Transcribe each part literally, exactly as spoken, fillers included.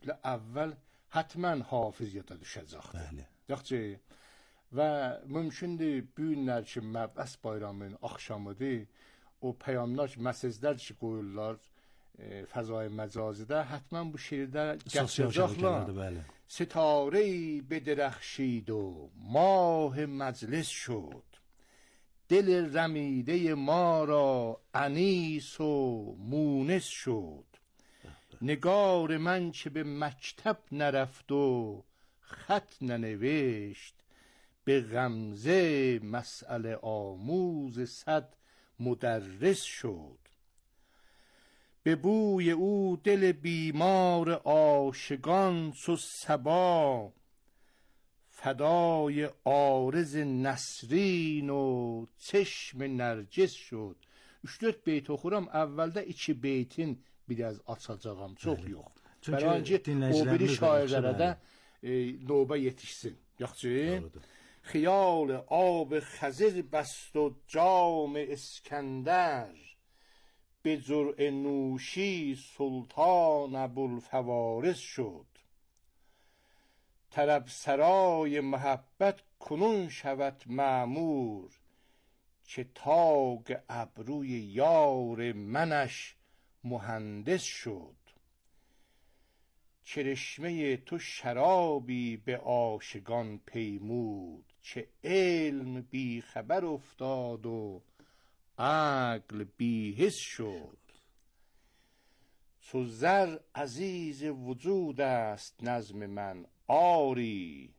əvvəl hətmən hafiz yada düşəcəkdir. Bəli. Yaxşı. Və mümkündür bu günlər ki, Məbəs bayramının axşamıdır, o peyamlar ki, məsajlar ki, qoyurlar e, fəzai məcazidə, hətmən bu şeirdə gətirəcəklər. Sitarey bedərəxşid و ماه مجلس شد دل رمیده ما را انیس و مونس شد نگار من که به مکتب نرفت و خط ننوشت به غمزه مسئله آموز صد مدرس شد به بوی او دل بیمار عاشقان چو صبا فدای عارض نسرین و چشم نرگس شد. üç dörd beyt oxuram. Əvvəldə iki beytin biraz açacağam. Çox Bəli. Yox. Çünki o biri şairlərə də e, növbə yetişsin. Yaxşı. Xiyal آب خضر بست و جام اسکندر به جرعه نوشی سلطان ابوالفوارس شد طرب سرای محبت کنون شود معمور که تاگ ابروی یار منش مهندس شد چرشمه تو شرابی به عاشقان پیمود چه علم بی خبر افتاد و عقل بی حس شد چو زر عزیز وجود است نظم من آری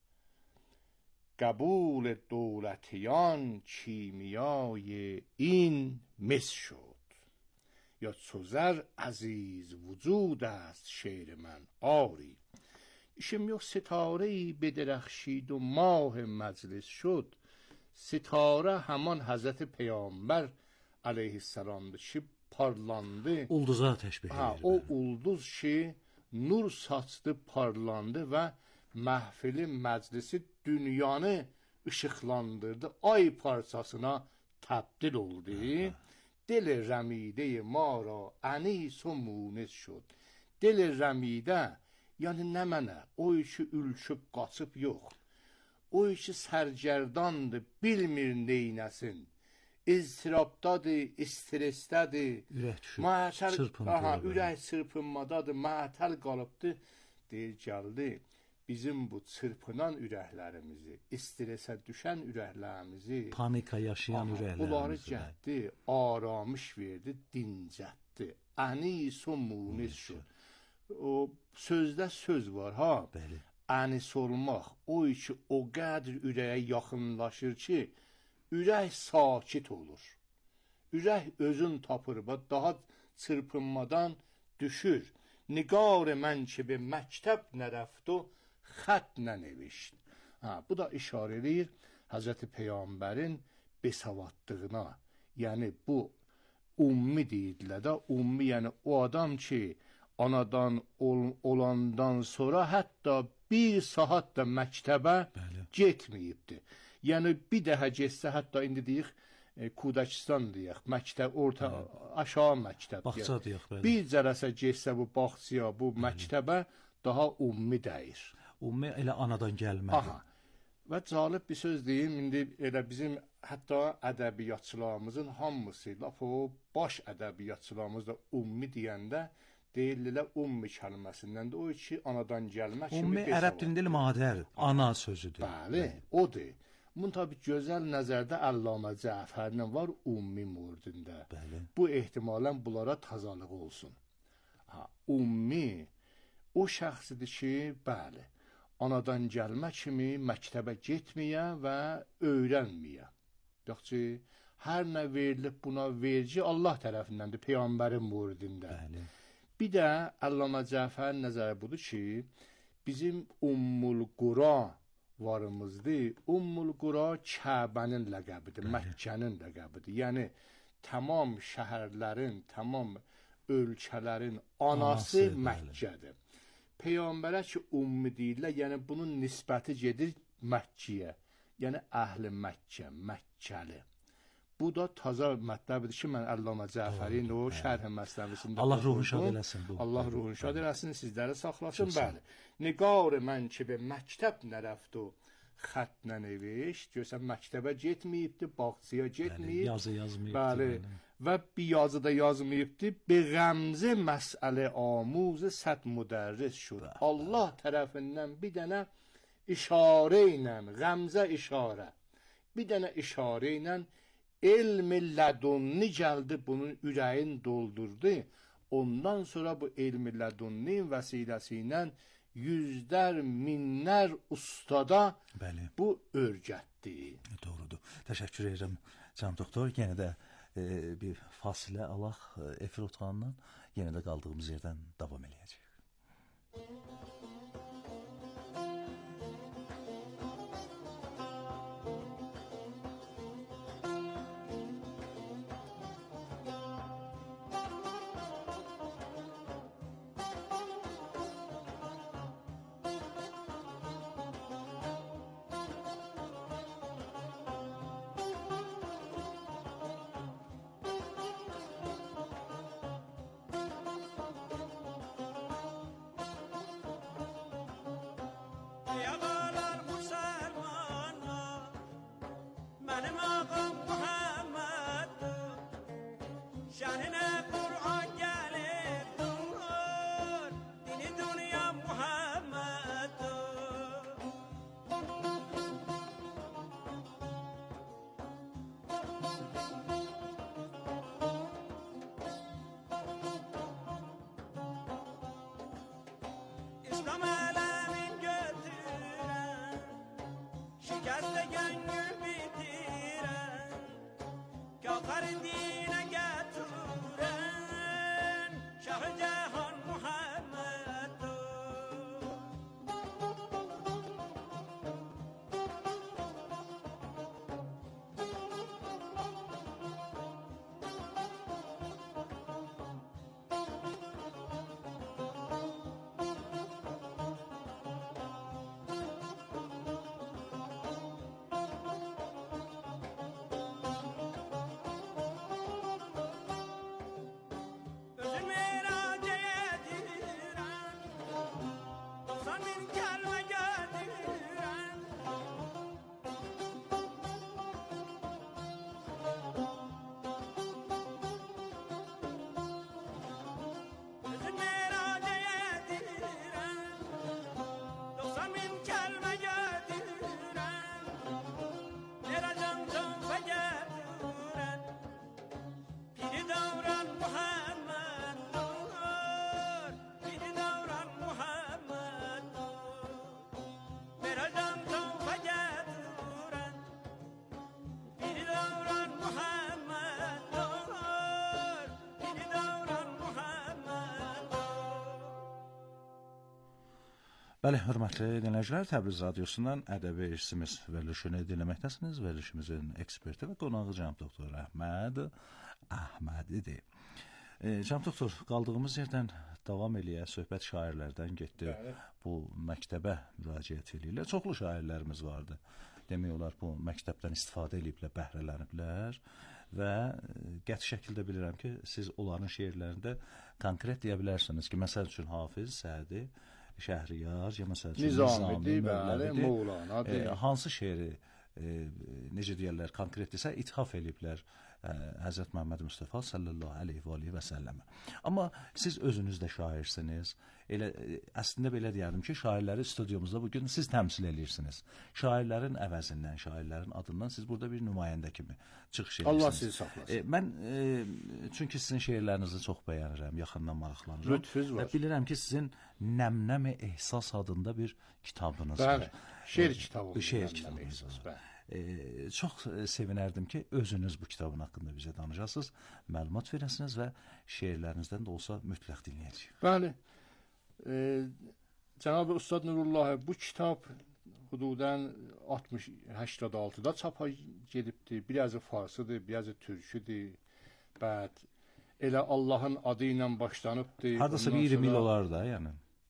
قبول دولتیان کیمیای این مس شد یا چو زر عزیز وجود است شعر من آری işim yok ستاره‌ای بدرخشید و ماه مجلس شد ستاره همان حضرت پیامبر علیه السلام ki parlandı ulduza təşbih edir. Ha, o ulduz ki nur saçdı, parlandı və məhfili məclisi dünyanı işıqlandırdı, ay parçasına təbdil oldu. Dil rəmidə ma ra ənis و مونس şud. Dil rəmidə yəni nə mənə? O işi ülçüb qaçıb yox. O işi sərgərdandır, bilmir neynəsin. İztirabdadır, istresdədir. Ürək düşüb, Mətəl, çırpınmadır. Aha, ürək çırpınmadadır, mətəl qalıbdır. Deyir, gəldi. Bizim bu çırpınan ürəklərimizi, stresə düşən ürəklərimizi, panika yaşayan aha, ürəklərimizi, bunları gətdi, aramış verdi, dincətdi. Ənis و مونس şud. O sözdə söz var ha. Bəli. Ənis olmaq o işi o qədər ürəyə yaxınlaşır ki, ürək sakit olur. Ürək özün tapır, daha çırpınmadan düşür. Nigar mən ki be məktəb nərəft o xət nənevişt. Ha, bu da işarə edir Hazreti Peyğəmbərin besavadlığına. Yəni bu ummi deyirlər də, ummi yəni o adam ki anadan ol, olandan sonra hətta bir saat da məktəbə Bəli. Getməyibdi. Yəni bir daha getsə, hətta indi deyək e, Kudakistan deyək, məktəb, orta, Bəli. Aşağı məktəb Bağça deyək. Bəli. Bir cərəsə getsə bu bağçaya, bu Bəli. Məktəbə daha ummi dəyir. Ummi elə anadan gəlməli. Aha. Və cəlib bir söz deyim, indi elə bizim hətta ədəbiyyatçılarımızın hamısı, laf o baş ədəbiyyatçılarımız da ummi deyəndə deyirlər ummi kəlməsindən də o ki anadan gəlmə kimi. Ummi ərəb dilində madər, ana sözüdür. Bəli, odur. Bunun tabi gözəl nəzərdə Allamə Cəfərinin var ummi murdində. Bəli. Bu ehtimalən bunlara tazalıq olsun. Ha, ummi o şəxsidir ki, bəli, anadan gəlmə kimi məktəbə getməyə və öyrənməyə. Yoxçu, hər nə verilib buna verici Allah tərəfindəndir, Peyğəmbərin murdində. Bəli. Bir də Allamə Cəfərin nəzəri budur ki, bizim Ummul Qura varımızdır. Ummul Qura Kəbənin ləqəbidir, Məkkənin ləqəbidir. Yəni, tamam şəhərlərin, tamam ölkələrin anası, anası Məkkədir. Peyğəmbərə ki, ummi deyirlər, yəni bunun nisbəti gedir Məkkiyə. Yəni, əhl-i Məkkə, Məkkəli. Bu da taza mətləbdir ki, mən Əllamə Cəfərin o şərh məsələvisində Allah ruhunu şad eləsin bu. Allah ruhunu şad eləsin, sizləri saxlasın. Bəli. Nigar mən ki be məktəb nərəftu xətlə neviş. Görsən məktəbə getməyibdi, bağçaya getməyib. Yazı yazmayıb. Bəli. Və bir yazı da yazmayıbdı. Bi qəmzə məsələ amuz səd müdərris şud. Allah tərəfindən bir dənə işarə ilə, qəmzə işarə. Bir dənə işarə ilə elm-i lədunni gəldi, bunun ürəyin doldurdu. Ondan sonra bu elm-i lədunnin vəsiləsi ilə yüzlər, minlər ustada Bəli. Bu örgətdi. Doğrudur. Təşəkkür edirəm can doktor. Yenə də e, bir fasilə alaq efir otağından, yenə də qaldığımız yerdən davam eləyəcək. Bəli, hörmətli dinləyicilər, Təbriz radiosundan ədəbi irsimiz verilişini dinləməkdəsiniz. Verilişimizin eksperti və qonağı cənab doktor Əhməd Əhmədidir. E, cənab doktor, qaldığımız yerdən davam eləyə, söhbət şairlərdən getdi. Bəli. Bu məktəbə müraciət eləyirlər. Çoxlu şairlərimiz vardı. Demək olar, bu məktəbdən istifadə ediblər, bəhrələniblər və qəti şəkildə bilirəm ki, siz onların şeirlərində konkret deyə bilərsiniz ki, məsəl üçün Hafiz, Sədi, Şəhriyar, ya məsəl üçün Nizamidir, bəli, Mövlanadır. E, hansı şeiri, e, necə deyərlər, konkretdirsə, ithaf eləyiblər e, Həzrət Məhəmməd Mustafa sallallahu aleyhi və aleyhi və səlləmə. Amma siz özünüz də şairsiniz. Elə, e, əslində belə deyərdim ki, şairləri studiyumuzda bugün siz təmsil edirsiniz. Şairlərin əvəzindən, şairlərin adından siz burada bir nümayəndə kimi çıxış edirsiniz. Allah sizi saxlasın. E, mən, e, çünki sizin şeirlərinizi çox bəyənirəm, yaxından maraqlanıram. Lütfüz var. Və bilirəm ki, sizin Nəmnəm-i Ehsas adında bir kitabınız bəli, var. Şeir kitabı. Şeir kitabınız var. E, çox sevinərdim ki, özünüz bu kitabın haqqında bizə danışasınız, məlumat verəsiniz və şeirlərinizdən də olsa mütləq dinləyəcəyik. Bəli. E, Cənab-ı Ustad Nurullah, bu kitab hududən altmış səksən altıda çapa gedibdi. Birazı farsıdır, birazı türküdür. Bəd elə Allahın adı ilə başlanıbdır. Hardasa bir iyirmi il olar da, yəni.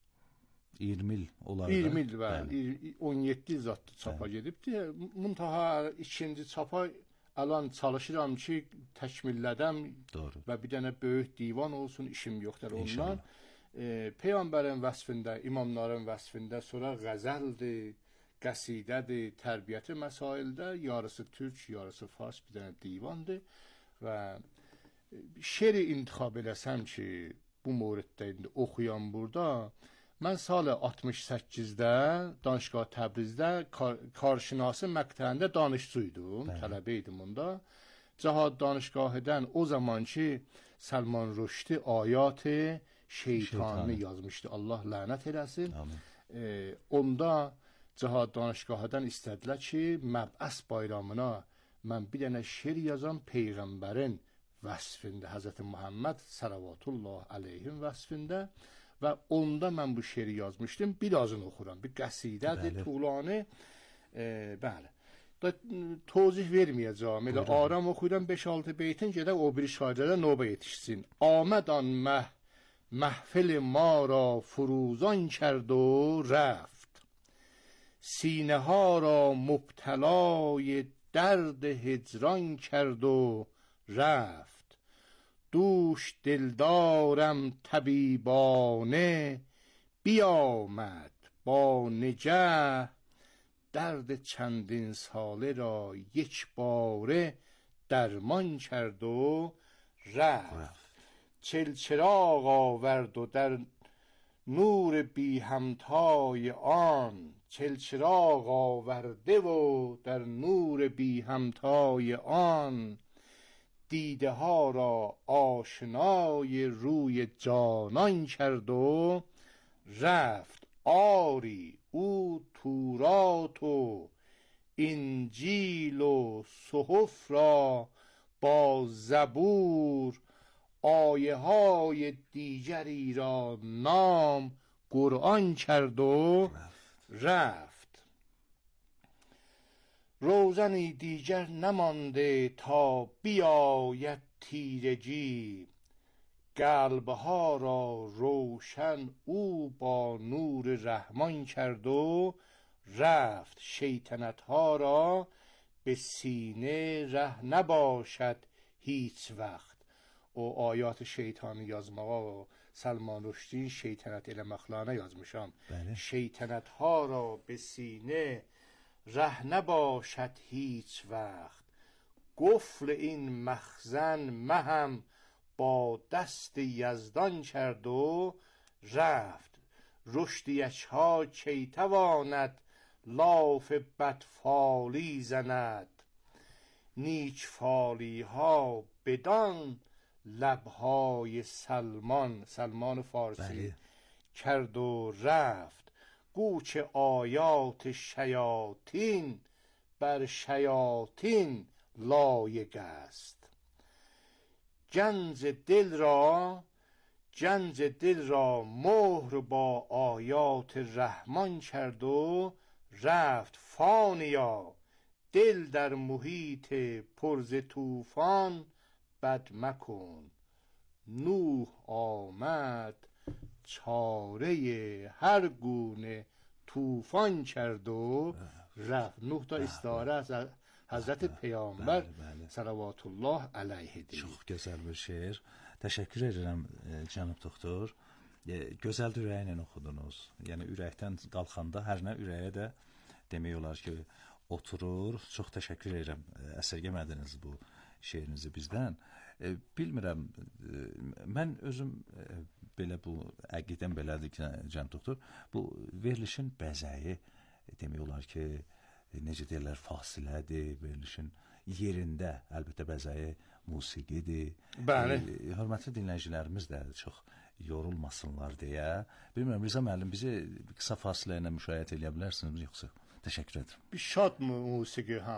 iyirmi il olar da. iyirmi il, bəli. on yeddi il zatlı çapa gedibdi. Muntaha ikinci çapa الان çalışıram ki təkmillədəm Doğru. və bir dənə böyük divan olsun, işim yoxdur ondan. İnşallah. E, Peyğəmbərin vəsfində, imamların vəsfində, sonra qəzəldir, qəsidədir, tərbiyyəti məsaildə, yarısı türk, yarısı fars bir dənə divandır və şeiri intikhab eləsəm ki, bu moriddə indi oxuyan burada, mən sal altmış səkkizdə Danışgah Təbrizdə kar, karşinası məqtəyində danışçuydum, tələbə idim onda. Cahad Danışgahıdan o zaman ki Salman Rushdie ayat-ı şeytanı yazmışdı. Allah lənət eləsin. E, onda Cahad Danışgahıdan istədilər ki, Məb'əs bayramına mən bir dənə şeir yazam Peyğəmbərin vəsfində, Həzrəti Muhammed salavatullah aleyhin vəsfində və onda mən bu şeiri yazmışdım. Birazını oxuram. Bir qəsidədir, tuğlanı. E, bəli. Da tozih verməyəcəm. Elə aram oxuyuram beş altı beytin gedək o bir şairlərə növbə yetişsin. Amədan məh محفل ما را فروزان کرد و رفت سینه ها را مبتلای درد هجران کرد و رفت دوش دلدارم طبیبانه بیامد با نجح درد چندین ساله را یک باره درمان کرد و رفت چلچراغ آورد و در نور بی همتای آن چلچراغ آورده و در نور بی همتای آن دیده ها را آشنای روی جانان کرد و رفت آری او تورات و انجیل و صحف را با زبور آیه های دیگری را نام قرآن کرد و رفت روزنی دیگر نمانده تا بیاید تیرگی قلبها را روشن او با نور رحمان کرد و رفت شیطنت ها را به سینه ره نباشد هیچ وقت. O ayat-ı şeytanı yazmağa Salman Rushdie şeytanət eləməklərinə yazmışam. Bəli. Şeytanətha ra be sinə rəh nəbaşəd hiç vaxt. قفل این مخزن مهم با دست یزدان کرد و رفت رشدیش ها کی تواند لاف بدفالی زند نیک فالی ها بدان لبهای سلمان سلمان فارسی بله. کرد و رفت گوچ آیات شیاطین بر شیاطین لایق است گنج دل را گنج دل را مهر با آیات رحمان کرد و رفت فانیا دل در محیط پرز طوفان بد مکن نوح آمد چاره هر گونه طوفان کرد و رفت. نوح تا استعاره از Həzrəti Peyğəmbər Salavatullah əleyhi deyir. Çox gözəl bir şeir. Təşəkkür edirəm cənab doktor. Gözəl ürəklə oxudunuz. Yəni ürəkdən qalxanda hər nə ürəyə də demək olar ki, oturur. Çox təşəkkür edirəm. Əsərgəmədiniz bu şeirinizi bizdən. Bilmirəm, mən özüm belə bu əqidəm belədir ki, cənab doktor, bu verilişin bəzəyi demək olar ki, necə deyirlər, fasilədir, verilişin yerində, əlbəttə bəzəyi musiqidir. Bəli. E, hörmətli dinləyicilərimiz də çox yorulmasınlar deyə. Bilmirəm, Rza müəllim, bizi qısa fasilə ilə müşayiət edə bilərsiniz, yoxsa? Təşəkkür edirəm. Bir şad musiqi, ha.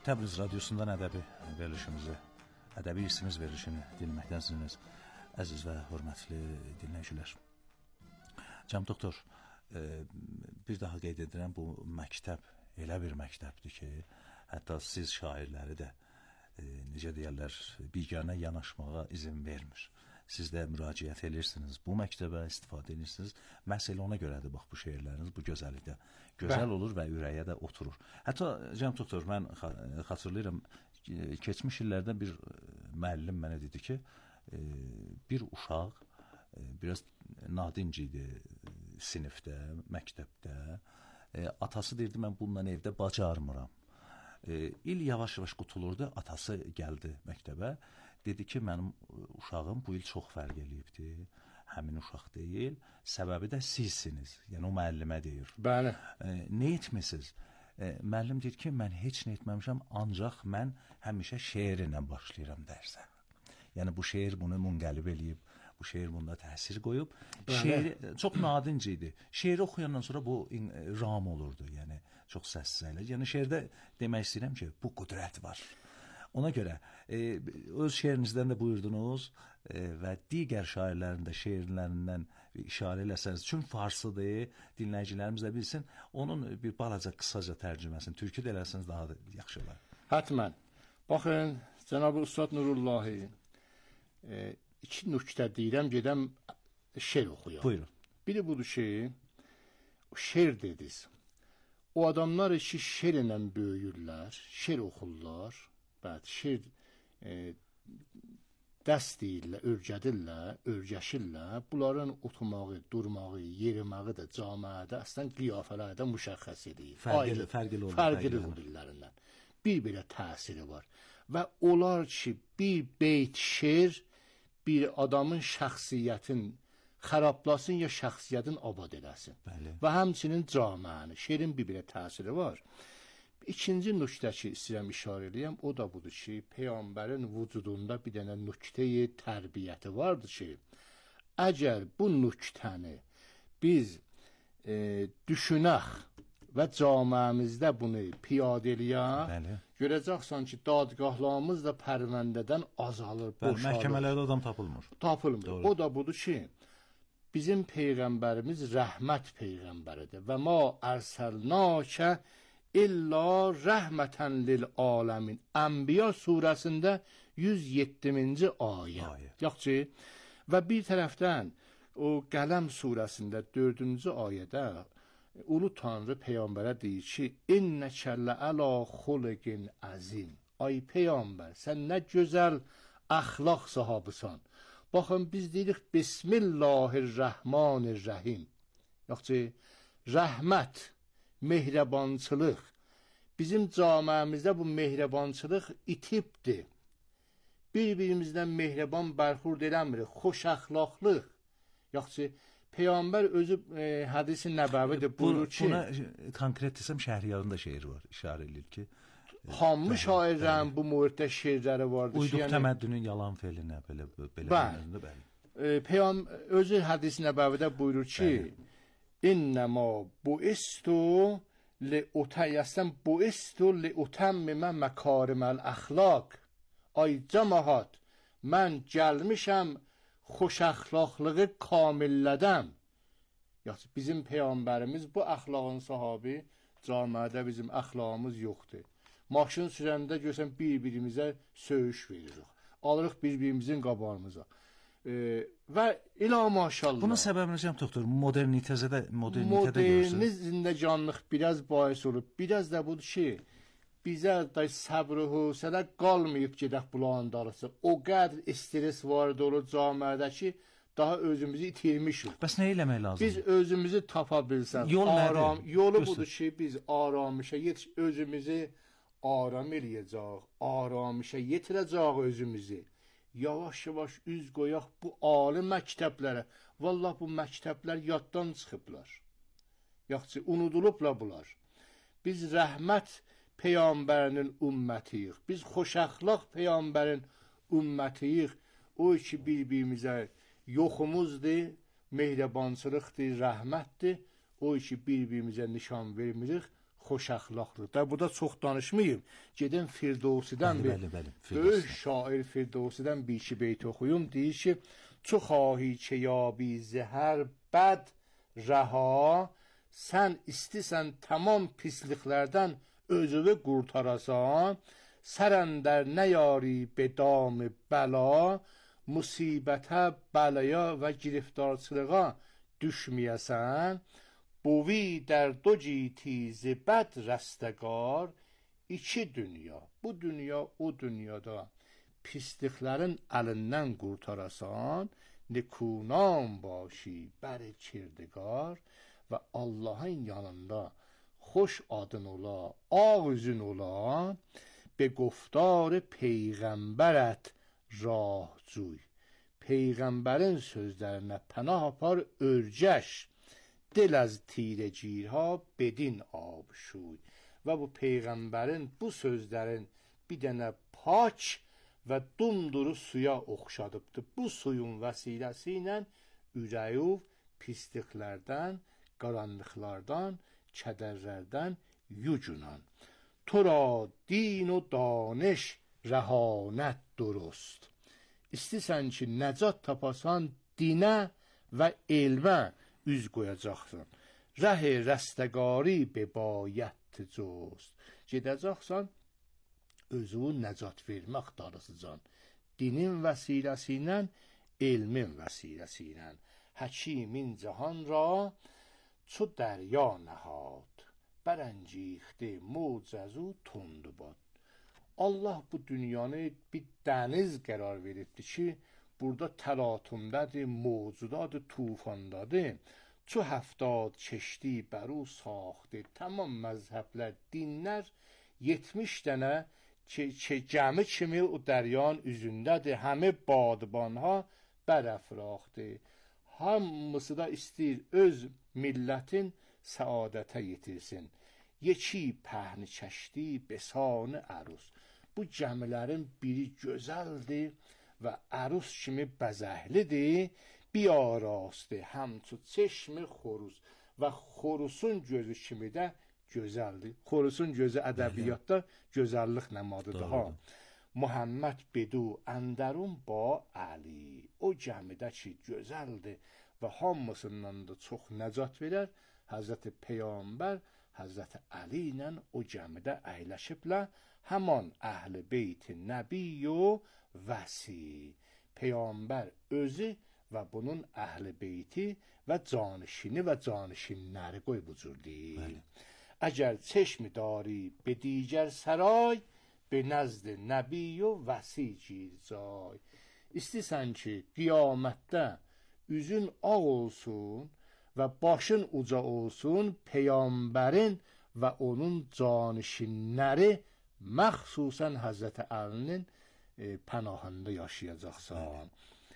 Təbriz radiosundan ədəbi verilişimizi, ədəbi irsimiz verilişini dinləməkdənsiniz, əziz və hörmətli dinləyicilər. Cənab doktor, e, bir daha qeyd edirəm, bu məktəb elə bir məktəbdir ki, hətta siz şairləri də e, necə deyərlər, biganə yanaşmağa izin vermir. Siz də müraciət edirsiniz, bu məktəbə istifadə edirsiniz. Məhz elə ona görədir, bax, bu şeirləriniz bu gözəllikdə gözəl olur və ürəyə də oturur. Hətta, cənab doktor, mən xatırlayıram, keçmiş illərdə bir müəllim mənə dedi ki, bir uşaq biraz nadinc idi sinifdə, məktəbdə. Atası deyirdi, mən bununla evdə bacarmıram. İl yavaş-yavaş qutulurdu, atası gəldi məktəbə. Dedi ki, mənim uşağım bu il çox fərq eləyibdi. Həmin uşaq deyil, səbəbi də sizsiniz. Yəni o müəllimə deyir. Bəli. E, nə etmisiniz? E, müəllim deyir ki, mən heç nə etməmişəm, ancaq mən həmişə şeirlə başlayıram dərsə. Yəni bu şeir bunu munqəlib eləyib, bu şeir bunda təsir qoyub. Şeir çox nadinc idi. Şeiri oxuyandan sonra bu ram olurdu, yəni çox səssiz əyləc. Yəni şeirdə demək istəyirəm ki, bu qüdrət var. Ona görə e, öz şeirinizdən də buyurdunuz e, və digər şairlərin də şeirlərindən işarə eləsəniz, çünki farsıdır, dinləyicilərimiz də bilsin, onun bir balaca qısaca tərcüməsini türkü də eləsəniz daha da yaxşı olar. Hətmən. Baxın, Cənab-ı Ustad Nurullahi, e, iki nöqtə deyirəm, gedəm şeir oxuyam. Buyurun. Biri budur ki, şeir dediniz. O adamlar ki, şeirlə böyüyürlər, şeir oxurlar. Bəli, şeir e, dəst deyirlər, örgədirlər, örgəşirlər. Bunların oturmağı, durmağı, yeriməyi də camiədə əslən qiyafələrdə müşəxəs edir. Fərqli, fərqli olur. Fərqli bir-birlərindən. Bir-birə təsiri var. Və olar ki, bir beyt şeir bir adamın şəxsiyyətin xərablasın ya şəxsiyyətin abad eləsin. Bəli. Və həmçinin camiəni, şeirin bir-birə təsiri var. İkinci nöqtə ki, istəyirəm işarə edəyəm, o da budur ki, Peyğəmbərin vücudunda bir dənə nöqtəyi tərbiyyəti vardır ki, əgər bu nöqtəni biz e, düşünək və camiəmizdə bunu piyadə eləyək, görəcəksən ki, dadgahlarımız da pərvəndədən azalır, boşalır. Məhkəmələrdə adam tapılmır. Tapılmır. Doğru. O da budur ki, bizim Peyğəmbərimiz rəhmət Peyğəmbəridir və ma ərsəlnəkə İlla rəhmətən lil aləmin. Ənbiya surəsində yüz yeddinci ayə. ayə. Yaxçı, və bir tərəfdən o Qələm surəsində dördüncü ayədə Ulu Tanrı Peyğəmbərə deyir ki, İnnəkə ləələ xuliqin əzim. Ay Peyğəmbər, sən nə gözəl əxlaq sahabısan. Baxın, biz deyirik Bismillahirrahmanirrahim. Yaxçı, rəhmət, mehribançılıq. Bizim camiəmizdə bu mehribançılıq itibdir. Bir-birimizdən mehriban bərxurd eləmirik, xoş əxlaqlıq. Yaxçı, Peyğəmbər özü e, hədisi nəbəvidir buyurur ki, buna konkret desəm Şəhriyarın da şeiri var, işarə edir ki, hamı şairlərin bu mühitdə şeirləri vardır. Uyduq yəni, təməddünün yalan felinə belə belə bəli. bəli. E, Peyğəmbər özü hədisi nəbəvidə buyurur ki, İnnəmə bu istu li utəyyəsən bu istu li utəmmimə məkariməl əxlaq. Ay cəmahat, mən gəlmişəm xoş əxlaqlığı kamillədəm. Yəni, bizim Peyğəmbərimiz bu əxlaqın sahibi, camiədə bizim əxlaqımız yoxdur. Maşın sürəndə görsən bir-birimizə söyüş veririk. Alırıq bir-birimizin qabağımıza. Ee, və ilə maşallah. Bunun səbəbi necə doktor? Modernitədə modernitədə görürsən. Modernizmdə canlıq biraz bahis olub. Biraz da budur ki, bizə də səbr və hövsələ qalmayıb gedək bulağın darısı. O qədər stres vardı olur camiədə ki, daha özümüzü itirmişik. Bəs nə eləmək lazımdır? Biz özümüzü tapa bilsək. Yol aram, nədir? Yolu budur ki, biz aramışa yetiş, özümüzü aram eləyəcək, aramışa yetirəcək özümüzü. Yavaş-yavaş üz qoyaq bu ali məktəblərə. Vallah bu məktəblər yaddan çıxıblar. Yaxçı, unudulublar bunlar. Biz rəhmət Peyğəmbərinin ümmətiyik. Biz xoşəxlaq Peyğəmbərin ümmətiyik. O ki, bir-birimizə yoxumuzdur, mehribançılıqdır, rəhmətdir. O ki, bir-birimizə nişan vermirik, xoş əxlaqlıdır. Burada çox danışmayım. Gedin Firdevsidən bir bəli, bəli, böyük şair Firdevsidən bir iki beyt oxuyum. Deyir ki: "Çu xahi çe yabi zəhər bəd rəha, sən istisən tamam pisliklərdən özünü qurtarasan, sərəndər nəyari bedam bəla, musibətə, bəlaya və giriftarçılığa düşməyəsən, buvi در دو جیتی ز بد رستگار." İki dünya, bu dünya o dünyada pisliklərin əlindən qurtarasan, nekunam başi bər kirdgar və Allahın yanında xoş adın ola, ağ üzün ola, به گفتار پیغمبرت راه جوی. Peyğəmbərin sözlərinə pənah apar örgəş, dil az tirəcirha bedin abşuy. Və bu Peyğəmbərin bu sözlərin bir dənə pak və dumduru suya oxşadıbdır. Bu suyun vəsiləsi ilə ürəyi pisliklərdən, qaranlıqlardan, kədərlərdən yucunan. تو را دین و دانش رهانت درست. İstəsən ki, nəcat tapasan, dinə və elmə üz qoyacaqsan. Rəh-i rəstəqari bebayət cüst. Gedəcəksən, özünü nəcat vermək axtaracaqsan. Dinin vəsiləsi ilə, elmin vəsiləsi ilə. Həkimin cahan ra çu dərya nəhad, bərəncixdi mucəzu tundubad. Allah bu dünyanı bir dəniz qərar veribdir ki, burada təlatümdədir, mövcudadır, tufandadır. Çu həftad keşdi bəru saxtı. Tamam məzhəblər, dinlər yetmiş dənə gəmi kimi o dəryanın üzündədir. Həmi badbanha bərəfraxdır. Hamısı da istəyir öz millətin səadətə yetirsin. Yeki pəhni çəşdi besanı ərus. Bu gəmilərin biri gözəldir və ərus kimi bəzəklidir, biyarastdır, həmçü çeşmi xoruz və xorusun gözü kimi də gözəldir. Xorusun gözü ədəbiyyatda gözəllik nəmadıdır ha. Muhammed bedu əndərun ba əli. O gəmidə ki gözəldir və hamısından da çox nəcat verər. Həzrəti Peyğəmbər Həzrəti Əli ilə o gəmidə əyləşiblər, həman əhl-i beyt nəbiy o vəsi. Peyğəmbər özü və bunun əhl-i beyti və canişini və canişinləri qoy bu cür deyil. Əgər çeşmi dari be digər saray, be nəzd nəbiy o vəsi gir cay. İstəsən ki, qiyamətdə üzün ağ olsun və başın uca olsun, Peyğəmbərin və onun canişinləri məxsusən Həzrəti Əlinin e, pənahında yaşayacaqsan.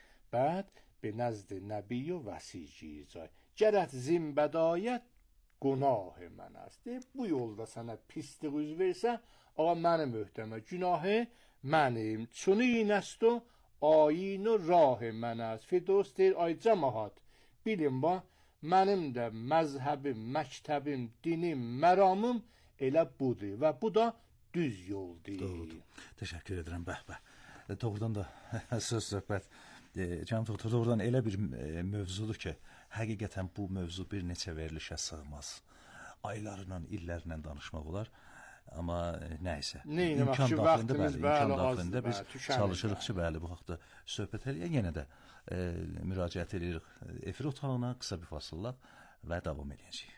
Bəd be nəzd nəbiy o vəsi gir cay. Gərət zimbədayət günah mən است. Bu yolda sənə pislik üz versə, ağa mənim öhdəmə günahı mənim. Çunun است o ayin o rah mən است. Firdevs deyir, ay cəmahat, bilin bax, mənim də məzhəbim, məktəbim, dinim, məramım elə budur və bu da düz yoldur. Doğrudur. Təşəkkür edirəm. Bəh, bəh. Doğrudan da söz söhbət Cənab doktor, doğrudan elə bir e, mövzudur ki, həqiqətən bu mövzu bir neçə verilişə sığmaz. Aylarla, illərlə danışmaq olar. Amma e, nəysə, imkan daxilində, bəli, imkan daxilində biz çalışırıq ki, bəli, bu haqda söhbət eləyək. Yenə də e, müraciət edirik efir otağına, qısa bir fasıllaq və davam edəcəyik.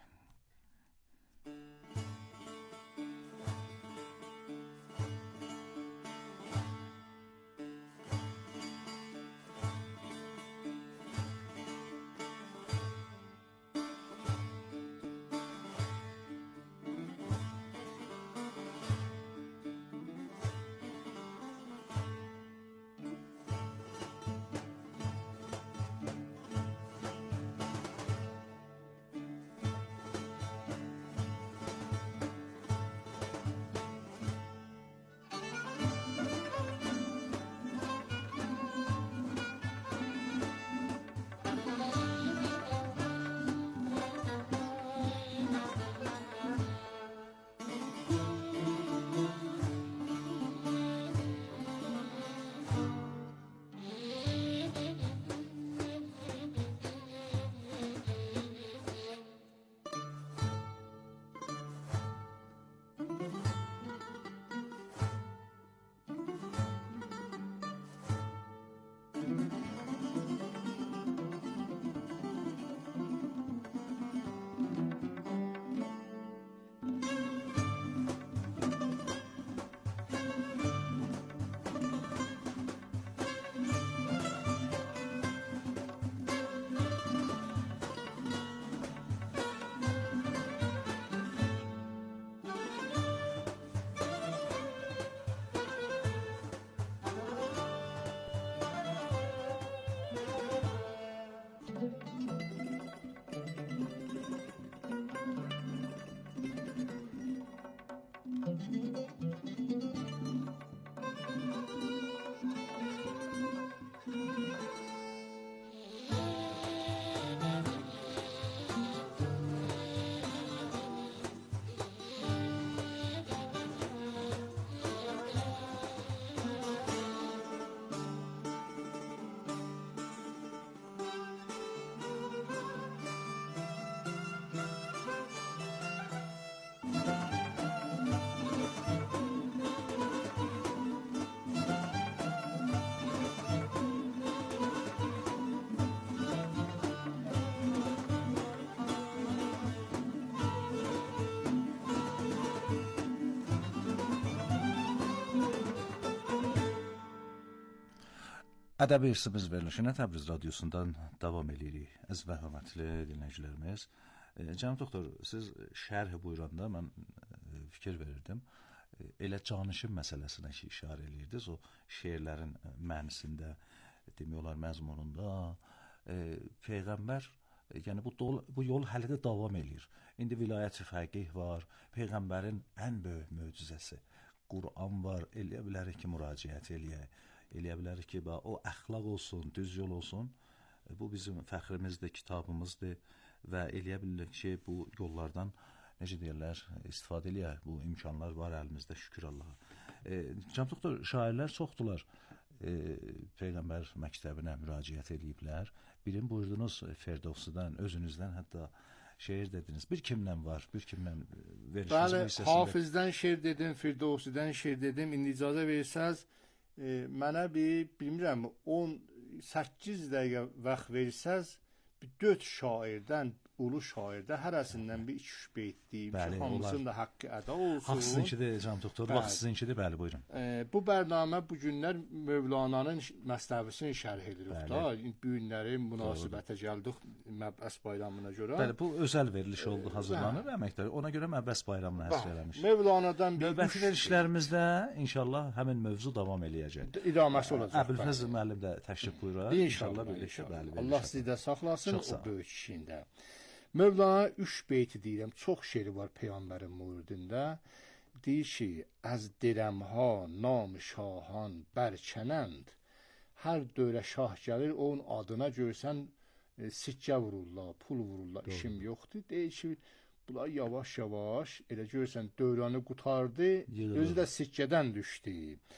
Ədəbi irsimiz verilişinə Təbriz radiosundan davam edirik. Əziz və hörmətli dinləyicilərimiz, e, cənab doktor, siz şərh buyuranda mən e, fikir verirdim. E, elə canişin məsələsinə ki, işarə edirdiniz, o şeirlərin mənisində, demək olar məzmununda e, Peyğəmbər, e, yəni bu, dol, bu yol hələ də davam edir. İndi vilayət-i fəqih var, Peyğəmbərin ən böyük möcüzəsi Quran var, eləyə bilərik ki, müraciət eləyək. Eləyə bilərik ki, o əxlaq olsun, düz yol olsun, bu bizim fəxrimizdir, kitabımızdır və eləyə bilərik ki, bu yollardan, necə deyirlər, istifadə eləyək, bu imkanlar var əlimizdə, şükür Allaha. E, Cənab doktor, şairlər çoxdular, e, Peyğəmbər məktəbinə müraciət ediblər. Birini buyurdunuz Ferdovsidən, özünüzdən hətta şeir dediniz. Bir kimlə var, bir kimlə verişiniz Bəli, hissəsində. Hafizdən şeir dedim, Firdovsidən şeir dedim. İndi icazə versəz, E, mənə bir, bilmirəm, on səkkiz dəqiqə vaxt versəz, bir dörd şairdən, ulu şairdə hərəsindən bir iki üç beyt deyim ki, hamısının da haqqı əda olsun. Haqq sizinkidir, cənab doktor, vaxt sizinkidir, bəli, buyurun. E, bu bərnamə bu günlər Mövlananın Məsnəvisini şərh edirik da, bu günlərin münasibətə gəldik Məbbəs bayramına görə. Bəli, bu özəl veriliş oldu, hazırlanır əməkdar. Ona görə Məbbəs bayramına həsr eləmiş. Mövlanadan bir növbəti verilişlərimizdə inşallah həmin mövzu davam eləyəcək. İdaməsi olacaq. Əbülfəzl müəllim də təşrif buyurar. İnşallah birlikdə, bəli. Allah sizi də saxlasın o böyük işində. Mövlana üç beyti deyirəm, çox şeiri var Peyğəmbərin müridində. Deyir ki, az dirəmha nam şahan bərçənənd, hər dövrə şah gəlir, onun adına görsən e, siccə vururlar, pul vururlar, Doğru. işim yoxdur. Deyir ki, bunlar yavaş-yavaş, elə görsən dövranı qutardı, Yığılır. özü də siccədən düşdü.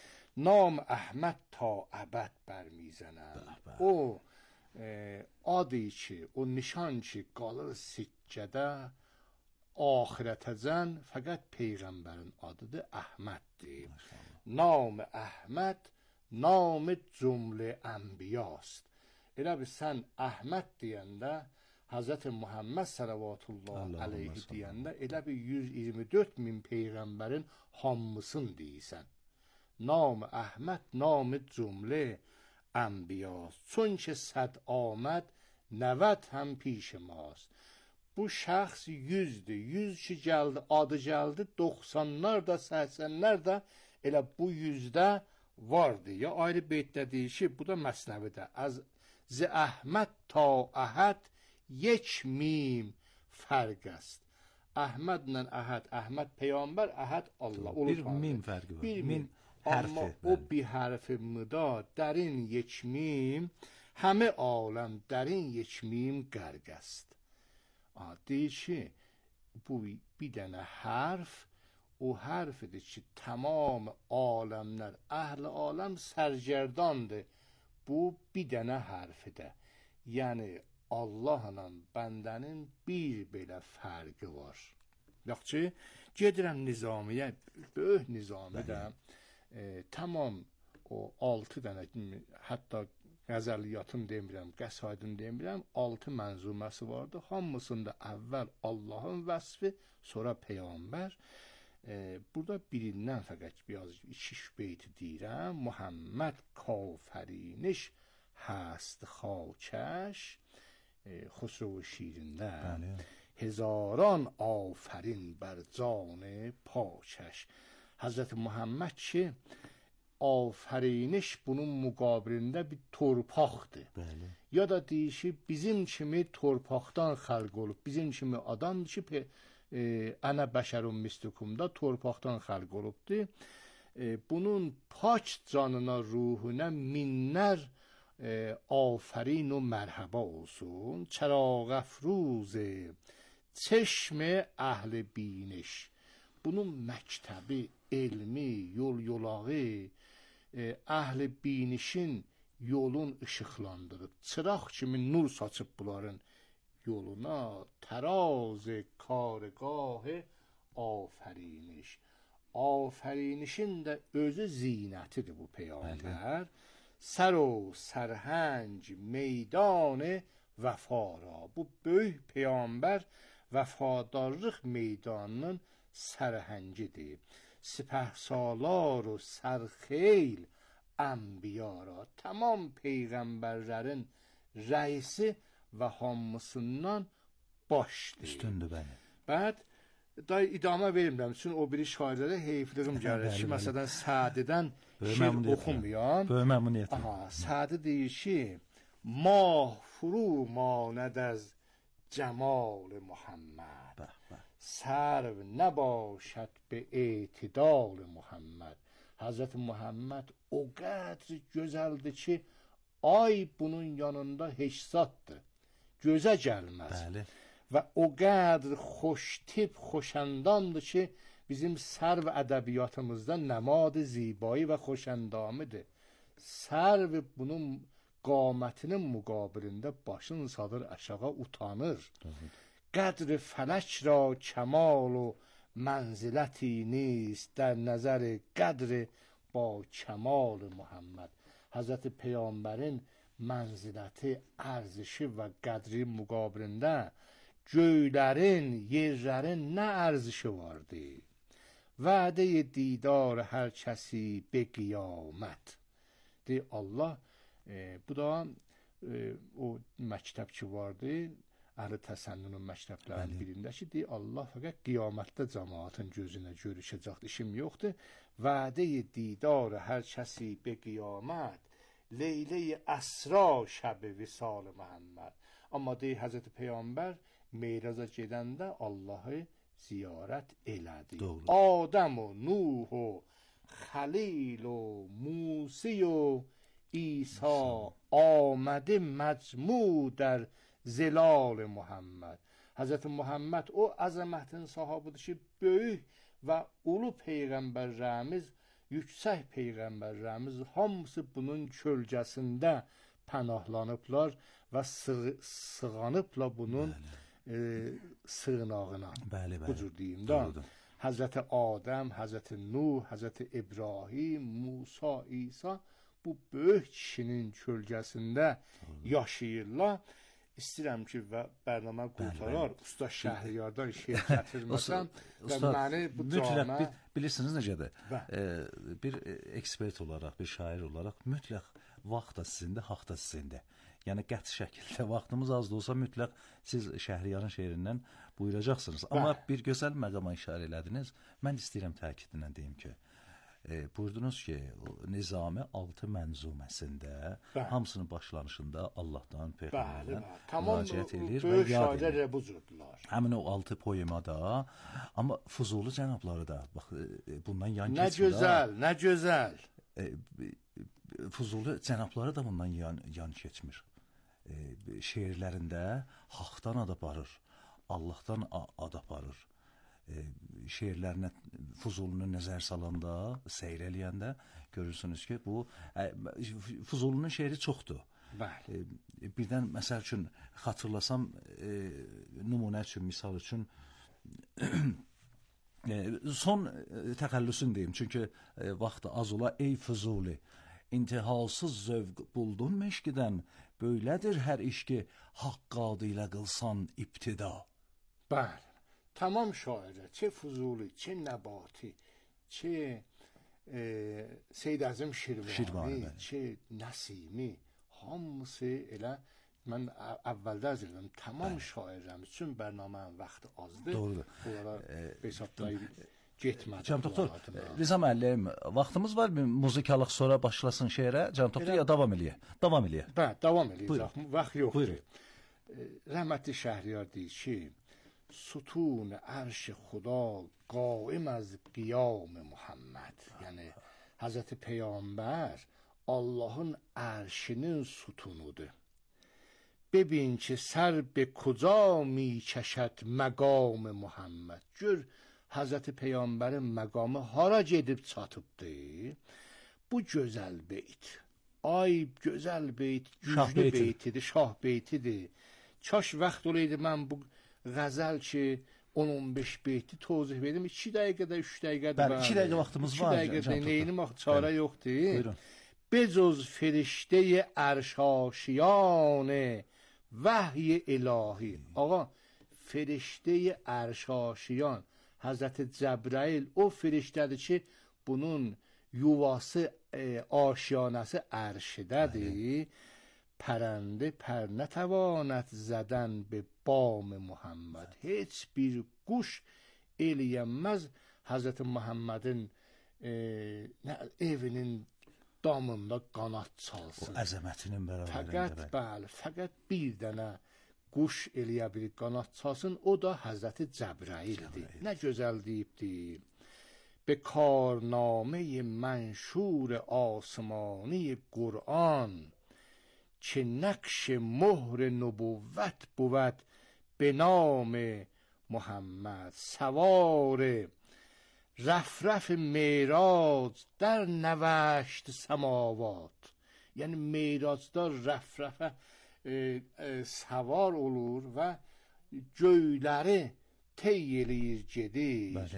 Nam Əhməd ta əbəd bərmizənəm. O, E, adı ki, o nişan ki, qalır siccədə, axirətəcən, fəqət Peyğəmbərin adıdır, Əhməddir. Nam Əhməd, nam cümlə ənbiyast. Elə bir sən Əhməd deyəndə, Həzrət Muhammed sələvatullah aleyhi deyəndə, elə bir yüz iyirmi dörd min Peyğəmbərin hamısın deyirsən. Nam Əhməd, nam cümlə انبیاست چون که صد آمد نود هم پیش ماست. Bu şəxs yüzdür. yüz ki gəldi, adı gəldi, doxsanlar da, səksenlər də elə bu yüzdə vardı. Ya ayrı beytdə deyir ki, bu da məsnəvidə. Az z Əhməd ta Əhəd یک mim fərq است. Əhmədlə Əhəd, Əhməd Peyğəmbər, Əhəd Allah. Bir mim fərqi var. Bir min. اما او بی حرف مدا در این یک میم همه عالم در این یک mim qərq است. Deyir ki, bu bir dənə hərf, o hərfidir ki, tamam aləmlər, əhl-i aləm sərgərdandır. Bu bir dənə hərfidir. Yəni, Allahla bəndənin bir belə fərqi var. Yox ki, gedirəm nizamiyə, böyük nizamidə, E, tamam o altı dənə, hətta qəzəliyyatın demirəm, qəsaidin demirəm, altı mənzuməsi vardı. Hamısında əvvəl Allahın vəsfi, sonra Peyğəmbər. E, burada birindən fəqət biraz iki beyti deyirəm. Muhammed kafəriniş həst xakəş, e, Xusro şirində. Hezaran afərin bər can paçəş. Hazreti Muhammed ki, afəriniş bunun müqabilində bir torpaqdır. Bəli. Ya da deyir ki, bizim kimi torpaqdan xəlq olub, bizim kimi adamdır ki, e, ənə bəşərun mislukumda torpaqdan xəlq olubdur. E, bunun pak canına, ruhuna minlər e, afərin و mərhəbə olsun. Çəraq əfruz çeşm əhl biniş. Bunun məktəbi, elmi, yol yolağı, e, əhl-i binişin yolun ışıqlandırıb, çıraq kimi nur saçıb bunların yoluna, təraz kargah afəriniş. Afərinişin də özü zinətidir bu Peyğəmbər. Sər o sərhəng meydan vəfara. Bu böyük Peyğəmbər vəfadarlıq meydanının sərhəngidir. Sipəhsalar و سرخیل enbiya ra. Tamam peyğəmbərlərin rəisi və hamısından başdır. Üstündür, bəli. Bəd da idamə verirəm. Çünki o biri şairlərə heyfliğim gəlir ki, məsələn Sədidən şeir oxumayan. Böyük məmnuniyyət. Aha, Sədi deyir ki, mah furu maند از جمال محمد سرو نباشد به اعتدال محمد. Hazreti Muhammed o qədr gözəldir ki, ay bunun yanında heç zaddır. Gözə gəlməz. Bəli. Və o qədr xoştip, xoşəndamdır ki, bizim sərv ədəbiyyatımızda nəmad zibایی və xoşəndamıdır. Sərv bunun qamətinin müqabilində başını salır aşağı utanır. Qədr fələk ra kəmal و منزلتی نیست در نظر قدر با کمال محمد. Hazreti Peyğəmbərin mənziləti, ərzishi və qədri müqabilində göylərin, yerlərin nə ərzişi vardı? Vədə didar hər kəsi be qiyamət. De Allah, e, bu da e, o məktəb ki vardı, Əhl-i Təsənnünün məktəblərinin birində ki, deyir, Allah fəqət qiyamətdə cəmaatın gözünə görüşəcək, işim yoxdur. Vədə-i didar hər kəsi be qiyamət, Leylə-i əsra şəb-i visal Məhəmməd. Amma deyir, Həzrəti Peyğəmbər Meyraza gedəndə Allahı ziyarət elədi. Doğru. Adəm o, Nuh o, Xəlil o, Musi o, İsa آمده məcmu در زلال Muhammed. Hazreti Muhammed o əzəmətin sahabidir ki, böyük və ulu peyğəmbərlərimiz, yüksək peyğəmbərlərimiz hamısı bunun kölgəsində pənahlanıblar və sığ sığanıblar bunun e, sığınağına. Bəli, bəli. Bu cür deyim də. Hazreti Adəm, Hazreti Nuh, Hazreti İbrahim, Musa, İsa bu böyük kişinin kölgəsində yaşayırlar. İstəyirəm ki, və bərnamə qurtarar, usta Şəhriyardan şeir gətirməsən və məni bu camə... Mütləq, bilirsiniz necədir? E, bir ekspert olaraq, bir şair olaraq mütləq vaxt da sizindir, haqq da sizindir. Yəni qəti şəkildə vaxtımız az da olsa mütləq siz Şəhriyarın şeirindən buyuracaqsınız. Amma bir gözəl məqama işarə elədiniz. Mən istəyirəm təkidlə deyim ki, E, buyurdunuz ki, Nizami altı mənzuməsində hamısının başlanışında Allahdan, Peyğəmbərdən müraciət edir və yad edir. Həmin o altı poemada, amma Fuzuli cənabları da bax, bundan yan keçmir. Nə gözəl, nə gözəl. E, Fuzuli cənabları da bundan yan, yan keçmir. E, şeirlərində haqdan ad aparır, Allahdan ad aparır. E, şeirlərinə Fuzulunu nəzər salanda, seyr eləyəndə görürsünüz ki, bu e, Fuzulunun şeiri çoxdur. Bəli. E, birdən məsəl üçün xatırlasam, e, nümunə üçün, misal üçün e, son e, təxəllüsün deyim, çünki e, vaxtı az ola. Ey Fuzuli, intihasız zövq buldun meşkidən, böylədir hər iş ki, haqq adı ilə qılsan ibtida. Bəli. Tamam şairə, çə Fuzuli, çə Nəbati, çə e, Seyyid Əzim Şirvani, Şirvani çə Nəsimi, hamısı elə, mən əvvəldə əz edirəm, tamam şairəm üçün bərnamənin vaxtı azdır. Doğrudur. Bunlara hesablayıb getmədim. Cənab doktor, Rza müəllim, vaxtımız var mı? Muzikalıq sonra başlasın şeirə. Cənab doktor, ya davam eləyək. Davam eləyək. Bəli, davam eləyəcək. Vaxt yoxdur. Buyurun. Rəhmətli Şəhriyar deyir ki, ستون عرش خدا قائم از قیام محمد. یعنی Hazreti Peyğəmbər Allahın ərşinin sütunudur. ببین که سر به کجا می کشد مقام محمد. Gör Hazreti Peyğəmbərin məqamı hara gedib çatıbdır. Bu gözəl beyt. Ay gözəl beyt, güclü beytidir, şah beytidir. Kaş vaxt olaydı mən bu Qəzəl ki on on beş beyti tozih verdim. iki dəqiqədə, üç dəqiqədə. Bəli, iki dəqiqə vaxtımız var. iki dəqiqədə neyini vaxt çarə yoxdur. Becoz feriştəyi ərşaşiyanı vəhy ilahi. Ağa, feriştəyi ərşaşiyan Həzrəti Cəbrail o feriştədir ki, bunun yuvası, e, aşiyanəsi ərşidədir. Pərəndə pər nətəvanət zədən be bam Muhammed. Heç bir quş eləyənməz Həzrəti Muhammedin e, evinin damında qanat çalsın. O əzəmətinin bərabərində. Fəqət, bəli, fəqət bir dənə quş eləyə bilir qanat çalsın, o da Həzrəti Cəbraildir. Nə gözəl deyibdir. Be karname منشور آسمانی قرآن که نقش مهر نبوت بود به نام محمد سوار رفرف معراج در نوشت سماوات. Yəni Meyracda rəfrəfə e, e, savar olur və göyləri tey eləyir gedir. Bəli.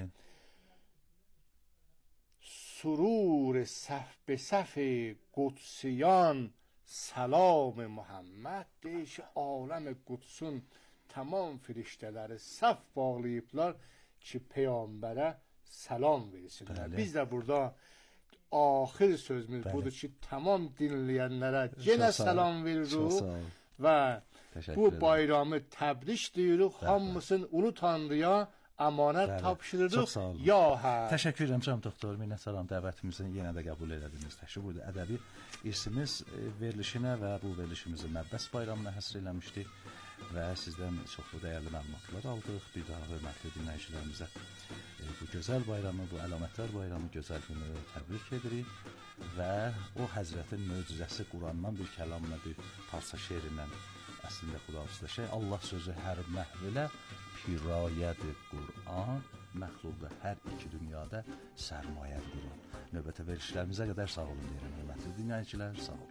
Surur saf be saf qudsiyan salam Muhammed. Deyir ki, aləm Qudsun tamam firiştələri saf bağlayıblar ki, Peyğəmbərə salam versinlər. Bəli. Biz də burada axir sözümüz Bəli. budur ki, tamam dinləyənlərə yenə salam veririk və Təşəkkür bu ederim. bayramı təbrik deyirik. Hamısın ulu Tanrıya əmanət Bəli. tapşırırıq. Çox sağ olun. Ya hə. Təşəkkür edirəm canım doktor. Minnətdaram dəvətimizi yenə də qəbul elədiniz. Təşəkkür burada ədəbi irsimiz e, verilişinə və bu verilişimizi Məbbəs bayramına həsr eləmişdik və sizdən çoxlu dəyərli məlumatlar aldıq. Bir daha hörmətli dinləyicilərimizə e, bu gözəl bayramı, bu əlamətlər bayramı gözəl günü təbrik edirik və o Həzrətin möcüzəsi Qurandan bir kəlamla bir parça şeirindən əslində xülasədə şey Allah sözü hər məhvilə pirayədir Quran, məxluqda hər iki dünyada sərmayədir Quran. Növbətə verişlərimizə qədər sağ olun deyirəm, hörmətli dinləyicilər, sağ olun.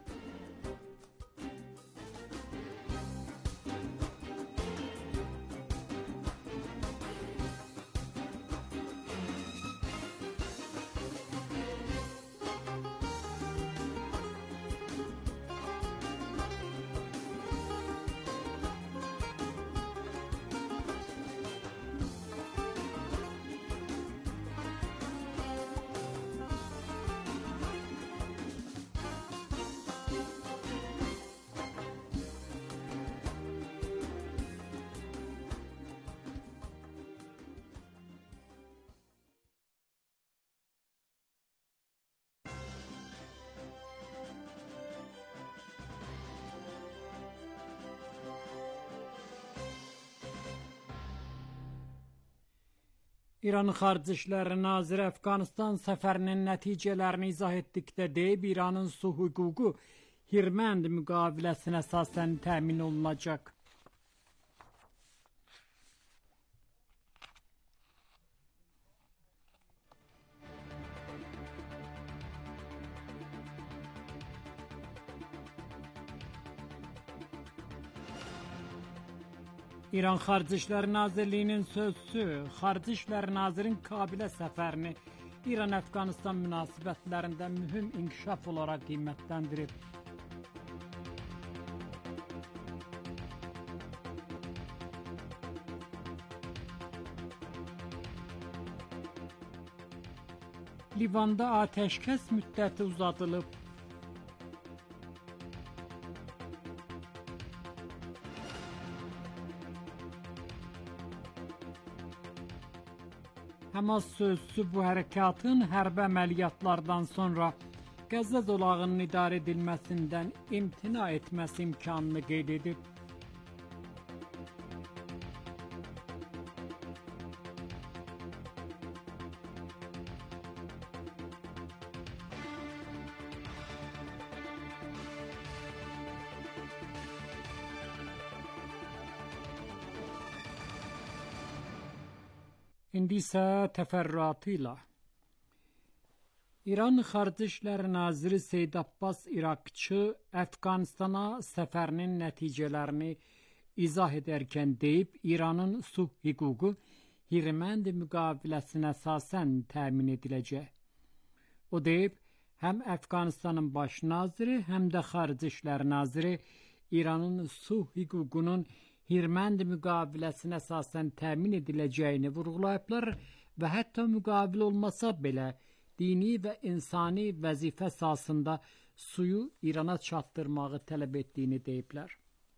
İran Xarici İşlər Naziri Əfqanistan səfərinin nəticələrini izah etdikdə deyib, İranın su hüququ Hirmənd müqaviləsinə əsasən təmin olunacaq. İran Xarici İşlər Nazirliyinin sözçüsü Xarici İşlər Nazirin Kabilə səfərini İran-Əfqanistan münasibətlərində mühüm inkişaf olaraq qiymətləndirib. Livanda atəşkəs müddəti uzadılıb. Həmas sözçüsü bu hərəkatın hərbi əməliyyatlardan sonra Qəzza zolağının idarə edilməsindən imtina etməsi imkanını qeyd edib. İndi isə təfərrüatıyla. İran Xarici İşlər Naziri Seyid Abbas İraqçı Əfqanistana səfərinin nəticələrini izah edərkən deyib, İranın su hüququ Hirmənd müqaviləsinə əsasən təmin ediləcək. O deyib, həm Əfqanistanın baş naziri, həm də Xarici İşlər Naziri İranın su hüququnun Hirmənd müqaviləsinə əsasən təmin ediləcəyini vurğulayıblar və hətta müqavilə olmasa belə dini və insani vəzifə əsasında suyu İrana çatdırmağı tələb etdiyini deyiblər.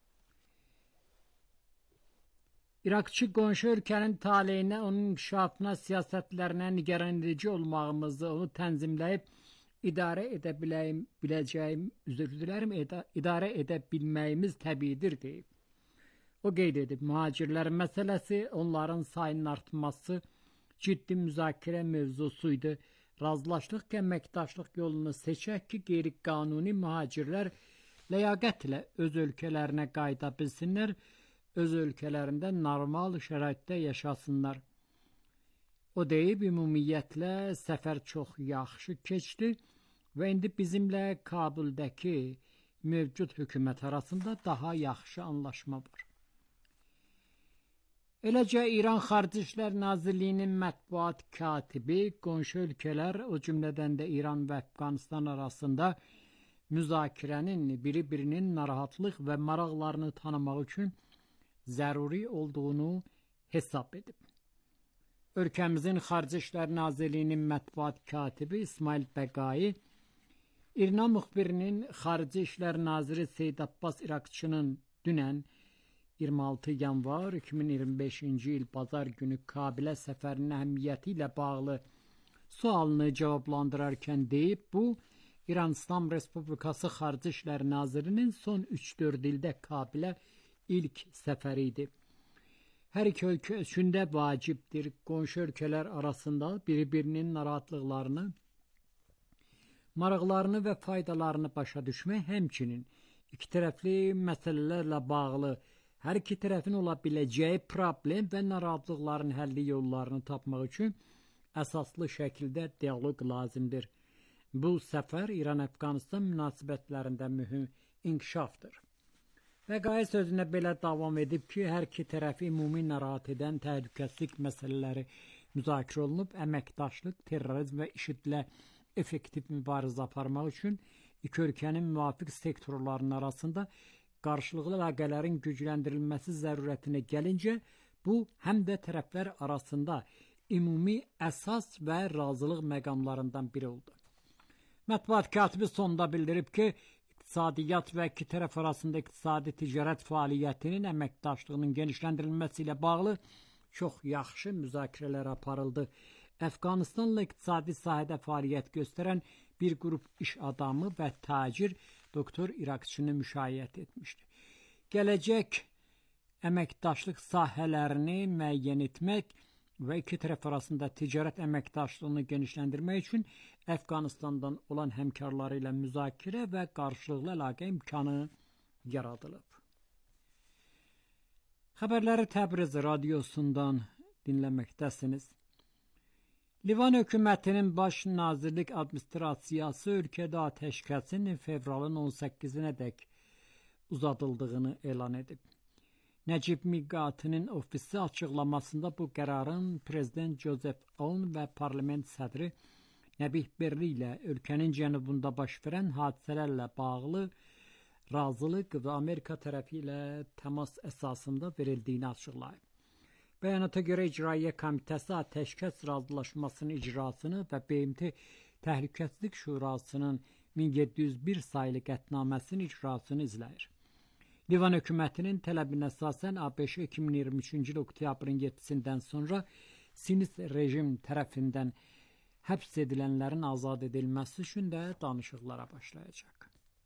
İraqçı qonşu ölkənin taleyinə, onun inkişafına, siyasətlərinə nigaran edici olmağımızı, onu tənzimləyib idarə edə biləcəyim, üzr dilərim, idarə edə bilməyimiz təbiidir deyib. O qeyd edib, mühacirlərin məsələsi, onların sayının artması ciddi müzakirə mövzusuydu. Razılaşdıq ki, əməkdaşlıq yolunu seçək ki, qeyri-qanuni mühacirlər ləyaqətlə öz ölkələrinə qayıda bilsinlər, öz ölkələrində normal şəraitdə yaşasınlar. O deyib, ümumiyyətlə səfər çox yaxşı keçdi və indi bizimlə Kabuldəki mövcud hökumət arasında daha yaxşı anlaşma var. Eləcə, İran Xarici İşlər Nazirliyinin mətbuat katibi qonşu ölkələr, o cümlədən də İran və Əfqanistan arasında müzakirənin biri-birinin narahatlıq və maraqlarını tanımaq üçün zəruri olduğunu hesab edib. Ölkəmizin Xarici İşlər Nazirliyinin mətbuat katibi İsmail Bəqai, İrna müxbirinin Xarici İşlər Naziri Seyid Abbas İraqçının dünən iyirmi altı yanvar iki min iyirmi beşinci il bazar günü Kabilə səfərinin əhəmiyyəti ilə bağlı sualını cavablandırarkən deyib, bu İran İslam Respublikası Xarici İşlər Nazirinin son üç dörd ildə Kabilə ilk səfəri idi. Hər iki ölkə üçün də vacibdir. Qonşu ölkələr arasında bir-birinin narahatlıqlarını, maraqlarını və faydalarını başa düşmək, həmçinin iki tərəfli məsələlərlə bağlı hər iki tərəfin ola biləcəyi problem və narahatlıqların həlli yollarını tapmaq üçün əsaslı şəkildə dialoq lazımdır. Bu səfər İran-Əfqanistan münasibətlərində mühüm inkişafdır. Bəqai sözünə belə davam edib ki, hər iki tərəfi ümumi narahat edən təhlükəsizlik məsələləri müzakirə olunub, əməkdaşlıq, terrorizm və IŞİD-lə effektiv mübarizə aparmaq üçün iki ölkənin müvafiq sektorlarının arasında qarşılıqlı əlaqələrin gücləndirilməsi zərurətinə gəlincə, bu həm də tərəflər arasında ümumi əsas və razılıq məqamlarından biri oldu. Mətbuat katibi sonda bildirib ki, iqtisadiyyat və iki tərəf arasında iqtisadi ticarət fəaliyyətinin əməkdaşlığının genişləndirilməsi ilə bağlı çox yaxşı müzakirələr aparıldı. Əfqanistanla iqtisadi sahədə fəaliyyət göstərən bir qrup iş adamı və tacir doktor İraqçını müşayiət etmişdi. Gələcək əməkdaşlıq sahələrini müəyyən etmək və iki tərəf arasında ticarət əməkdaşlığını genişləndirmək üçün Əfqanistandan olan həmkarları ilə müzakirə və qarşılıqlı əlaqə imkanı yaradılıb. Xəbərləri Təbriz radiosundan dinləməkdəsiniz. Livan hökumətinin baş nazirlik administrasiyası ölkədə atəşkəsin fevralın on səkkizinədək uzadıldığını elan edib. Nəcib Miqatinin ofisi açıqlamasında bu qərarın prezident Joseph Aoun və parlament sədri Nəbih Berri ilə ölkənin cənubunda baş verən hadisələrlə bağlı razılıq və Amerika tərəfi ilə təmas əsasında verildiyini açıqlayıb. Bəyanata görə İcraiyyə Komitəsi atəşkəs razılaşmasının icrasını və B M T Təhlükəsizlik Şurasının min yeddi yüz bir sayılı qətnaməsinin icrasını izləyir. Livan hökumətinin tələbinə əsasən ABŞ iki min iyirmi üçüncü il oktyabrın yeddisindən sonra sinist rejim tərəfindən həbs edilənlərin azad edilməsi üçün də danışıqlara başlayacaq.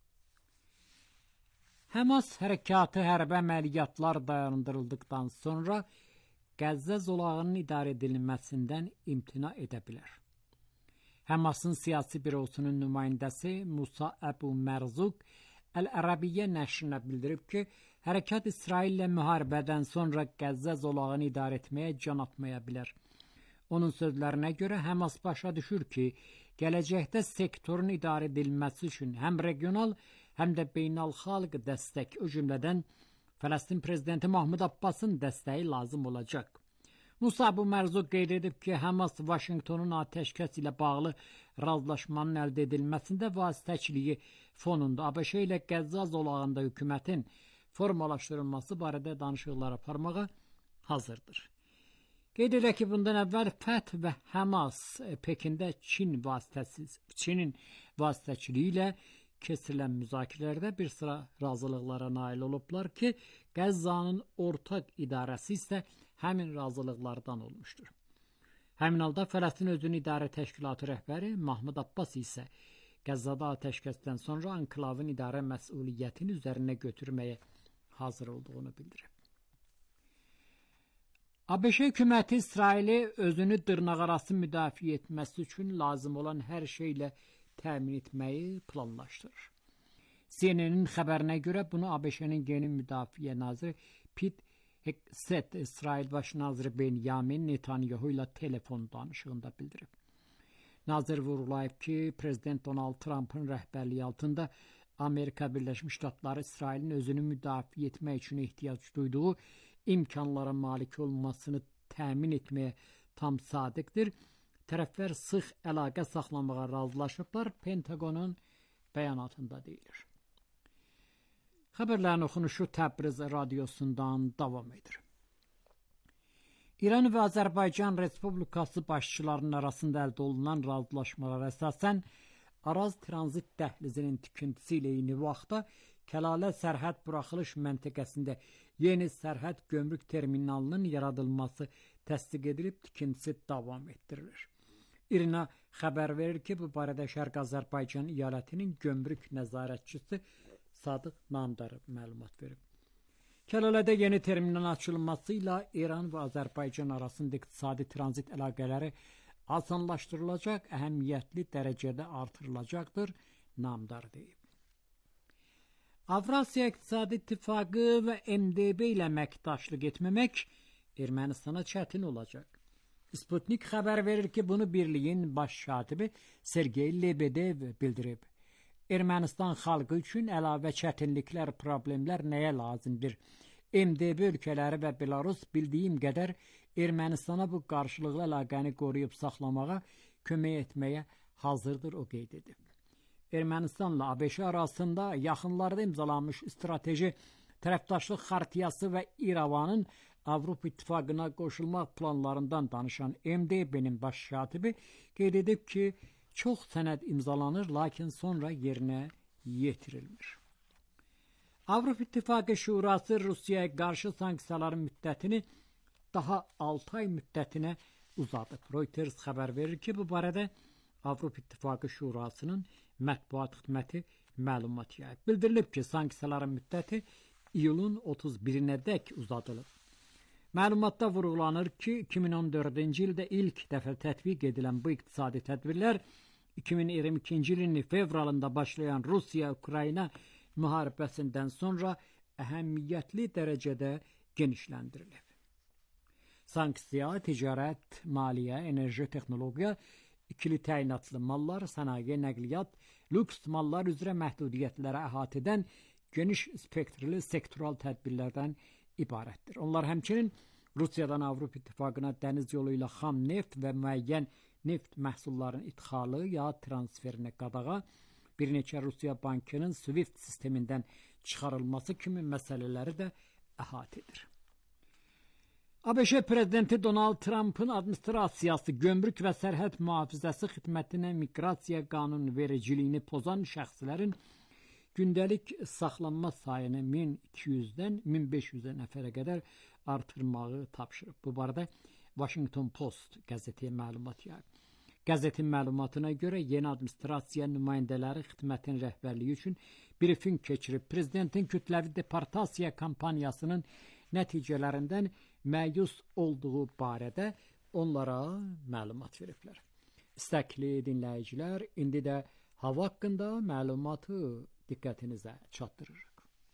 Həmas hərəkatı hərbi əməliyyatlar dayandırıldıqdan sonra Qəzzə zolağının idarə edilməsindən imtina edə bilər. Həmasın siyasi bürosunun nümayəndəsi Musa Əbu Mərzuq Əl-Ərəbiyyə nəşrinə bildirib ki, hərəkat İsraillə müharibədən sonra Qəzzə zolağını idarə etməyə can atmaya bilər. Onun sözlərinə görə Həmas başa düşür ki, gələcəkdə sektorun idarə edilməsi üçün həm regional, həm də beynəlxalq dəstək, o cümlədən Fələstin prezidenti Mahmud Abbasın dəstəyi lazım olacaq. Musa Əbu Mərzuq qeyd edib ki, Həmas Vaşinqtonun atəşkəs ilə bağlı razılaşmanın əldə edilməsində vasitəçiliyi fonunda ABŞ ilə Qəzza zolağında hökumətin formalaşdırılması barədə danışıqlar aparmağa hazırdır. Qeyd edək ki, bundan əvvəl Fəth və Həmas Pekində Çin vasitəsiz, Çinin vasitəçiliyi ilə keçirilən müzakirələrdə bir sıra razılıqlara nail olublar ki, Qəzzanın ortaq idarəsi isə həmin razılıqlardan olmuşdur. Həmin halda Fələstin özünün idarə təşkilatı rəhbəri Mahmud Abbas isə Qəzzada atəşkəsdən sonra anklavın idarə məsuliyyətini üzərinə götürməyə hazır olduğunu bildirib. ABŞ hökuməti İsraili özünü dırnaqarası müdafiə etməsi üçün lazım olan hər şeylə təmin etməyi planlaşdırır. C N N'in xəbərinə görə bunu ABŞ-nin yeni müdafiə naziri Pete Hegseth İsrail baş naziri Benyamin Netanyahu ilə telefon danışığında bildirib. Nazir vurğulayıb ki, Prezident Donald Trump'ın rəhbərliyi altında Amerika Birləşmiş Ştatları İsrailin özünü müdafiə etmək üçün ehtiyac duyduğu imkanlara malik olmasını təmin etməyə tam sadiqdir. Tərəflər sıx əlaqə saxlamağa razılaşıblar, Pentagonun bəyanatında deyilir. Xəbərlərin oxunuşu Təbriz radiosundan davam edir. İran və Azərbaycan Respublikası başçılarının arasında əldə olunan razılaşmalara əsasən Araz tranzit dəhlizinin tikintisi ilə eyni vaxtda Kəlalə sərhəd buraxılış məntəqəsində yeni sərhəd gömrük terminalının yaradılması təsdiq edilib, tikintisi davam etdirilir. İRNA xəbər verir ki, bu barədə Şərq Azərbaycan əyalətinin gömrük nəzarətçisi Sadıq Namdarov məlumat verib. Kəlalədə yeni terminalın açılması ilə İran və Azərbaycan arasında iqtisadi tranzit əlaqələri asanlaşdırılacaq, əhəmiyyətli dərəcədə artırılacaqdır, Namdar deyib. Avrasiya İqtisadi İttifaqı və M D B ilə əməkdaşlıq etməmək Ermənistana çətin olacaq. Sputnik xəbər verir ki, bunu birliyin baş katibi Sergey Lebedev bildirib. Ermənistan xalqı üçün əlavə çətinliklər, problemlər nəyə lazımdır? M D B ölkələri və Belarus bildiyim qədər Ermənistana bu qarşılıqlı əlaqəni qoruyub saxlamağa, kömək etməyə hazırdır, o qeyd edib. Ermənistanla ABŞ arasında yaxınlarda imzalanmış strateji tərəfdaşlıq xartiyası və İrəvanın Avropa İttifaqına qoşulmaq planlarından danışan M D B'nin baş katibi qeyd edib ki, çox sənəd imzalanır, lakin sonra yerinə yetirilmir. Avropa İttifaqı Şurası Rusiyaya qarşı sanksiyaların müddətini daha altı ay müddətinə uzadıb. Reuters xəbər verir ki, bu barədə Avropa İttifaqı Şurasının mətbuat xidməti məlumat yayıb. Bildirilib ki, sanksiyaların müddəti iyulun otuz birinədək uzadılıb. Məlumatda vurğulanır ki, iki min on dördüncü ildə ilk dəfə tətbiq edilən bu iqtisadi tədbirlər iki min iyirmi ikinci ilin fevralında başlayan Rusiya-Ukrayna müharibəsindən sonra əhəmiyyətli dərəcədə genişləndirilib. Sanksiya, ticarət, maliyyə, enerji, texnologiya, ikili təyinatlı mallar, sənaye, nəqliyyat, lüks mallar üzrə məhdudiyyətlərə əhatə edən geniş spektrli sektoral tədbirlərdən ibarətdir. Onlar həmçinin Rusiyadan Avropa İttifaqına dəniz yolu ilə xam neft və müəyyən neft məhsullarının idxalı ya transferinə qadağa, bir neçə Rusiya bankının SWIFT sistemindən çıxarılması kimi məsələləri də əhatə edir. ABŞ prezidenti Donald Trump'ın administrasiyası gömrük və sərhəd mühafizəsi xidmətinə miqrasiya qanunvericiliyini pozan şəxslərin gündəlik saxlanma sayını min iki yüzdən min beş yüzə nəfərə qədər artırmağı tapşırıb. Bu barədə Washington Post qəzeti məlumat yayıb. Qəzetin məlumatına görə yeni administrasiya nümayəndələri xidmətin rəhbərliyi üçün brifing keçirib. Prezidentin kütləvi deportasiya kampaniyasının nəticələrindən məyus olduğu barədə onlara məlumat veriblər. İstəkli dinləyicilər, indi də hava haqqında məlumatı diqqətinizə çatdırırıq.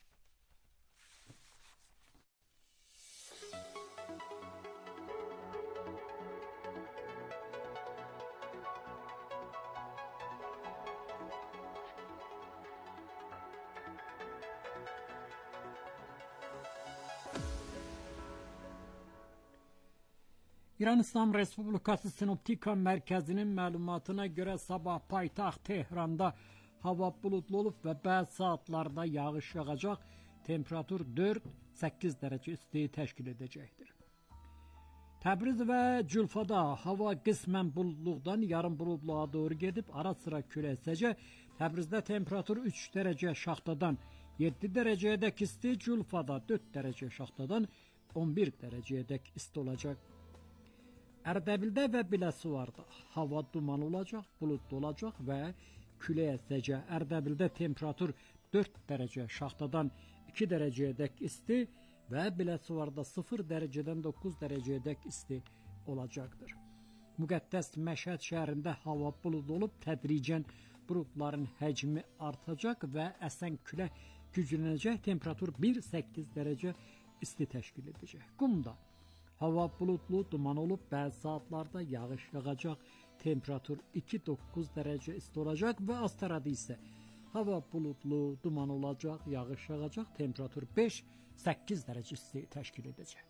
İran İslam Respublikası Sinoptika Mərkəzinin məlumatına görə sabah paytaxt Tehranda hava buludlu olub və bəzi saatlarda yağış yağacaq, temperatur dörd səkkiz dərəcə isti təşkil edəcəkdir. Təbriz və Culfada hava qismən buludluqdan yarım buludluğa doğru gedib ara sıra külək əsəcək. Təbrizdə temperatur üç dərəcə şaxtadan yeddi dərəcəyədək isti, Culfada dörd dərəcə şaxtadan on bir dərəcəyədək isti olacaq. Ərdəbildə və Biləsuvarda hava duman olacaq, buludlu olacaq və külək əsəcək. Ərdəbildə temperatur dörd dərəcə şaxtadan iki dərəcəyədək isti və Biləsuvarda sıfır dərəcədən doqquz dərəcəyədək isti olacaqdır. Müqəddəs Məşhəd şəhərində hava buludlu olub, tədricən buludların həcmi artacaq və əsən külək güclənəcək. Temperatur bir səkkiz dərəcə isti təşkil edəcək. Qumda hava buludlu, duman olub, bəzi saatlarda yağış yağacaq. Temperatur iki doqquz dərəcə isti olacaq və Astarada isə hava buludlu, duman olacaq, yağış yağacaq. Temperatur beş səkkiz dərəcə isti təşkil edəcək.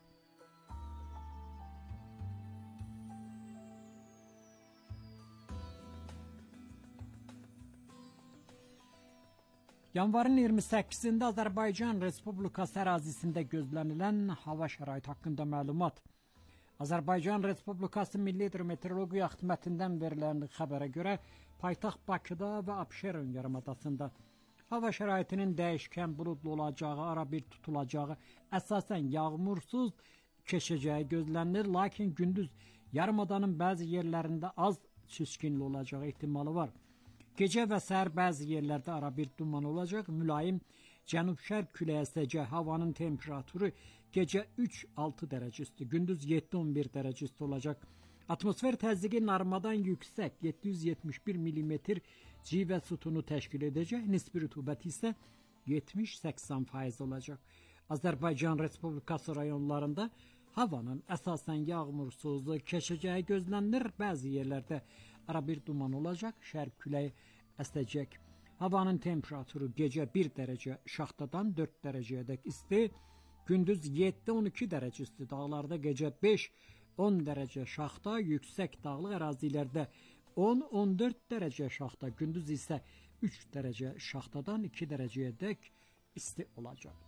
Yanvarın iyirmi səkkizində Azərbaycan Respublikası ərazisində gözlənilən hava şəraiti haqqında məlumat. Azərbaycan Respublikası Milli Hidrometeorologiya Xidmətindən verilən xəbərə görə paytaxt Bakıda və Abşeron yarımadasında hava şəraitinin dəyişkən buludlu olacağı, ara bir tutulacağı, əsasən yağmursuz keçəcəyi gözlənilir, lakin gündüz yarımadanın bəzi yerlərində az çiskinli olacağı ehtimalı var. Gecə və səhər bəzi yerlərdə ara bir duman olacaq, mülayim cənub-şərq küləyi əsəcək. Havanın temperaturu gecə üç altı dərəcə isti, gündüz yeddi on bir dərəcə isti olacaq. Atmosfer təzyiqi normadan yüksək yeddi yüz yetmiş bir millimetr civə sütunu təşkil edəcək. Nisbi rütubət isə yetmiş səksən faiz olacaq. Azərbaycan Respublikası rayonlarında havanın əsasən yağmursuz keçəcəyi gözlənilir. Bəzi yerlərdə ara bir duman olacaq, şərq küləyi əsəcək. Havanın temperaturu gecə bir dərəcə şaxtadan dörd dərəcəyədək isti, gündüz yeddi on iki dərəcə isti, dağlarda gecə beş on dərəcə şaxta, yüksək dağlıq ərazilərdə on on dörd dərəcə şaxta, gündüz isə üç dərəcə şaxtadan iki dərəcəyədək isti olacaqdır.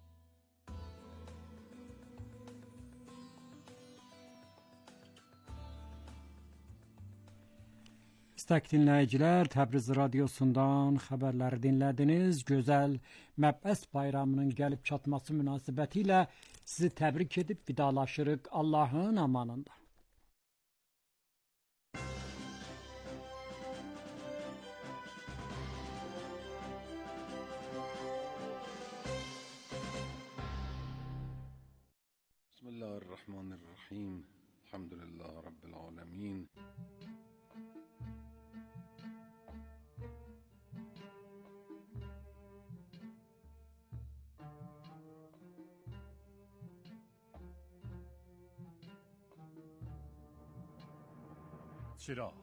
İstək dinləyicilər, Təbriz radiosundan xəbərləri dinlədiniz. Gözəl Məbbəs bayramının gəlib çatması münasibətilə sizi təbrik edib vidalaşırıq. Allahın amanında. Bismillahirrahmanirrahim. Elhamdülillah Rabbil alemin. چراغ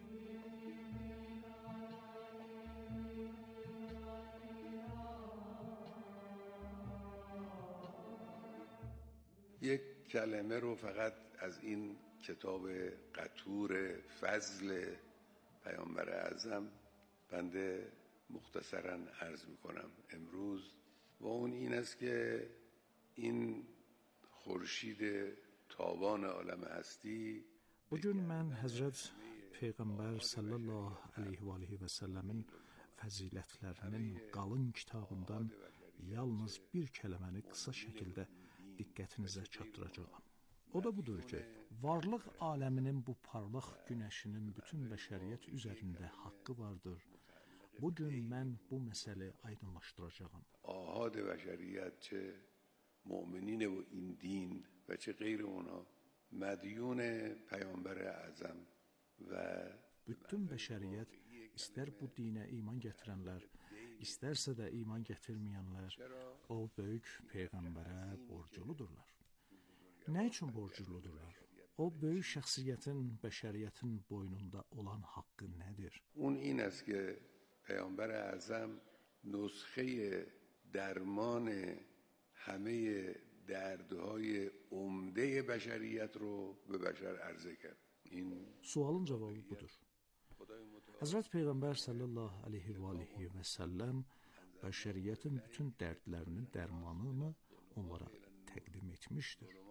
یک کلمه رو فقط از این کتاب قطور فضل پیامبر اعظم بنده مختصراً عرض میکنم امروز و اون این است که این خورشید تابان عالم هستی Bugün mən Həzrət Peyğəmbər sallallahu aleyhi və aleyhi və səlləmin fəzilətlərinin qalın kitabından yalnız bir kəlməni qısa şəkildə diqqətinizə çatdıracağam. O da budur ki, varlıq aləminin bu parlaq günəşinin bütün bəşəriyyət üzərində haqqı vardır. Bugün mən bu məsələ aydınlaşdıracağam. Ahad bəşəriyyət çə müminین و این دین و چه غیر اونها مدیون پیامبر اعظم və bütün bəşəriyyət istər bu dinə iman gətirənlər, istərsə də iman gətirməyənlər o böyük peyğəmbərə borcludurlar. Nə üçün borcludurlar? O böyük şəxsiyyətin bəşəriyyətin boynunda olan haqqı nədir? اون این است که پیامبر اعظم نسخه درمان همه دردهای عمده بشریت رو به بشر عرضه کرد. این Sualın cavabı budur. Həzrət Peyğəmbər sallallahu aleyhi və aleyhi və səlləm bəşəriyyətin bütün dərdlərinin dərmanını onlara təqdim etmişdir.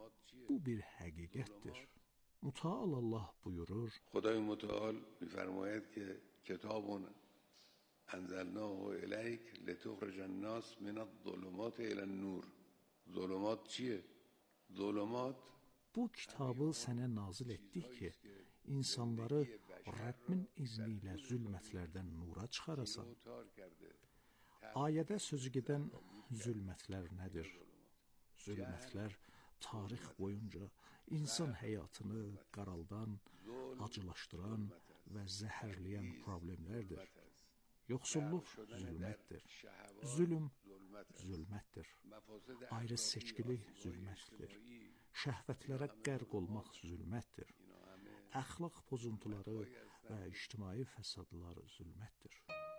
Bu bir həqiqətdir. Mütəal Allah buyurur: خدای متعال می‌فرماید که کتاب انزلناه الیک لتخرج الناس من الظلمات الی النور. ظلمات چیه؟ ظلمات Bu kitabı sənə nazil etdik ki, insanları Rəbbin izni ilə zülmətlərdən nura çıxarasan. Ayədə sözü gedən zülmətlər nədir? Zülmətlər tarix boyunca insan həyatını qaraldan, acılaşdıran və zəhərləyən problemlərdir. Yoxsulluq zülmətdir. Zülm zülmətdir. Ayrı seçkilik zülmətdir. Şəhvətlərə qərq olmaq zülmətdir. Əxlaq pozuntuları və ictimai fəsadlar zülmətdir.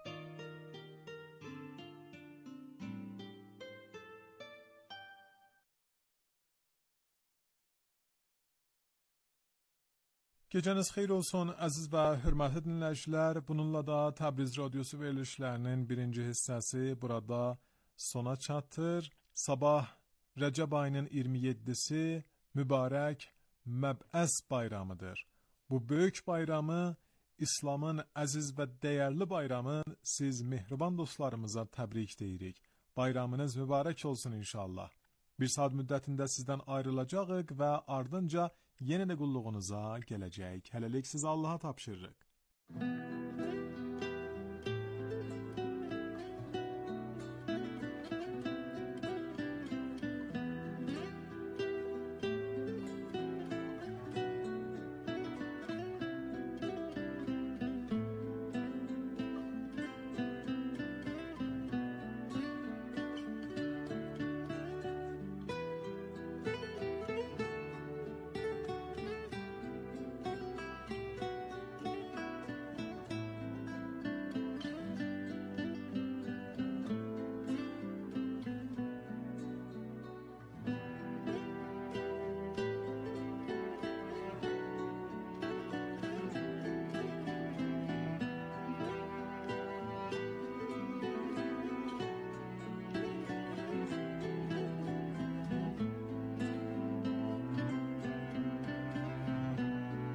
Geceniz xeyir olsun əziz və hörmətli dinləyicilər. Bununla da Təbriz Radyosu verilişlərinin birinci hissəsi burada sona çatır. Sabah Rəcəb ayının iyirmi yeddisi mübarək Məb'əs bayramıdır. Bu böyük bayramı, İslamın əziz və dəyərli bayramı siz mehriban dostlarımıza təbrik deyirik. Bayramınız mübarək olsun inşallah. Bir saat müddətində sizdən ayrılacağıq və ardınca yenə də qulluğunuza gələcək. Hələlik sizi Allaha tapşırırıq.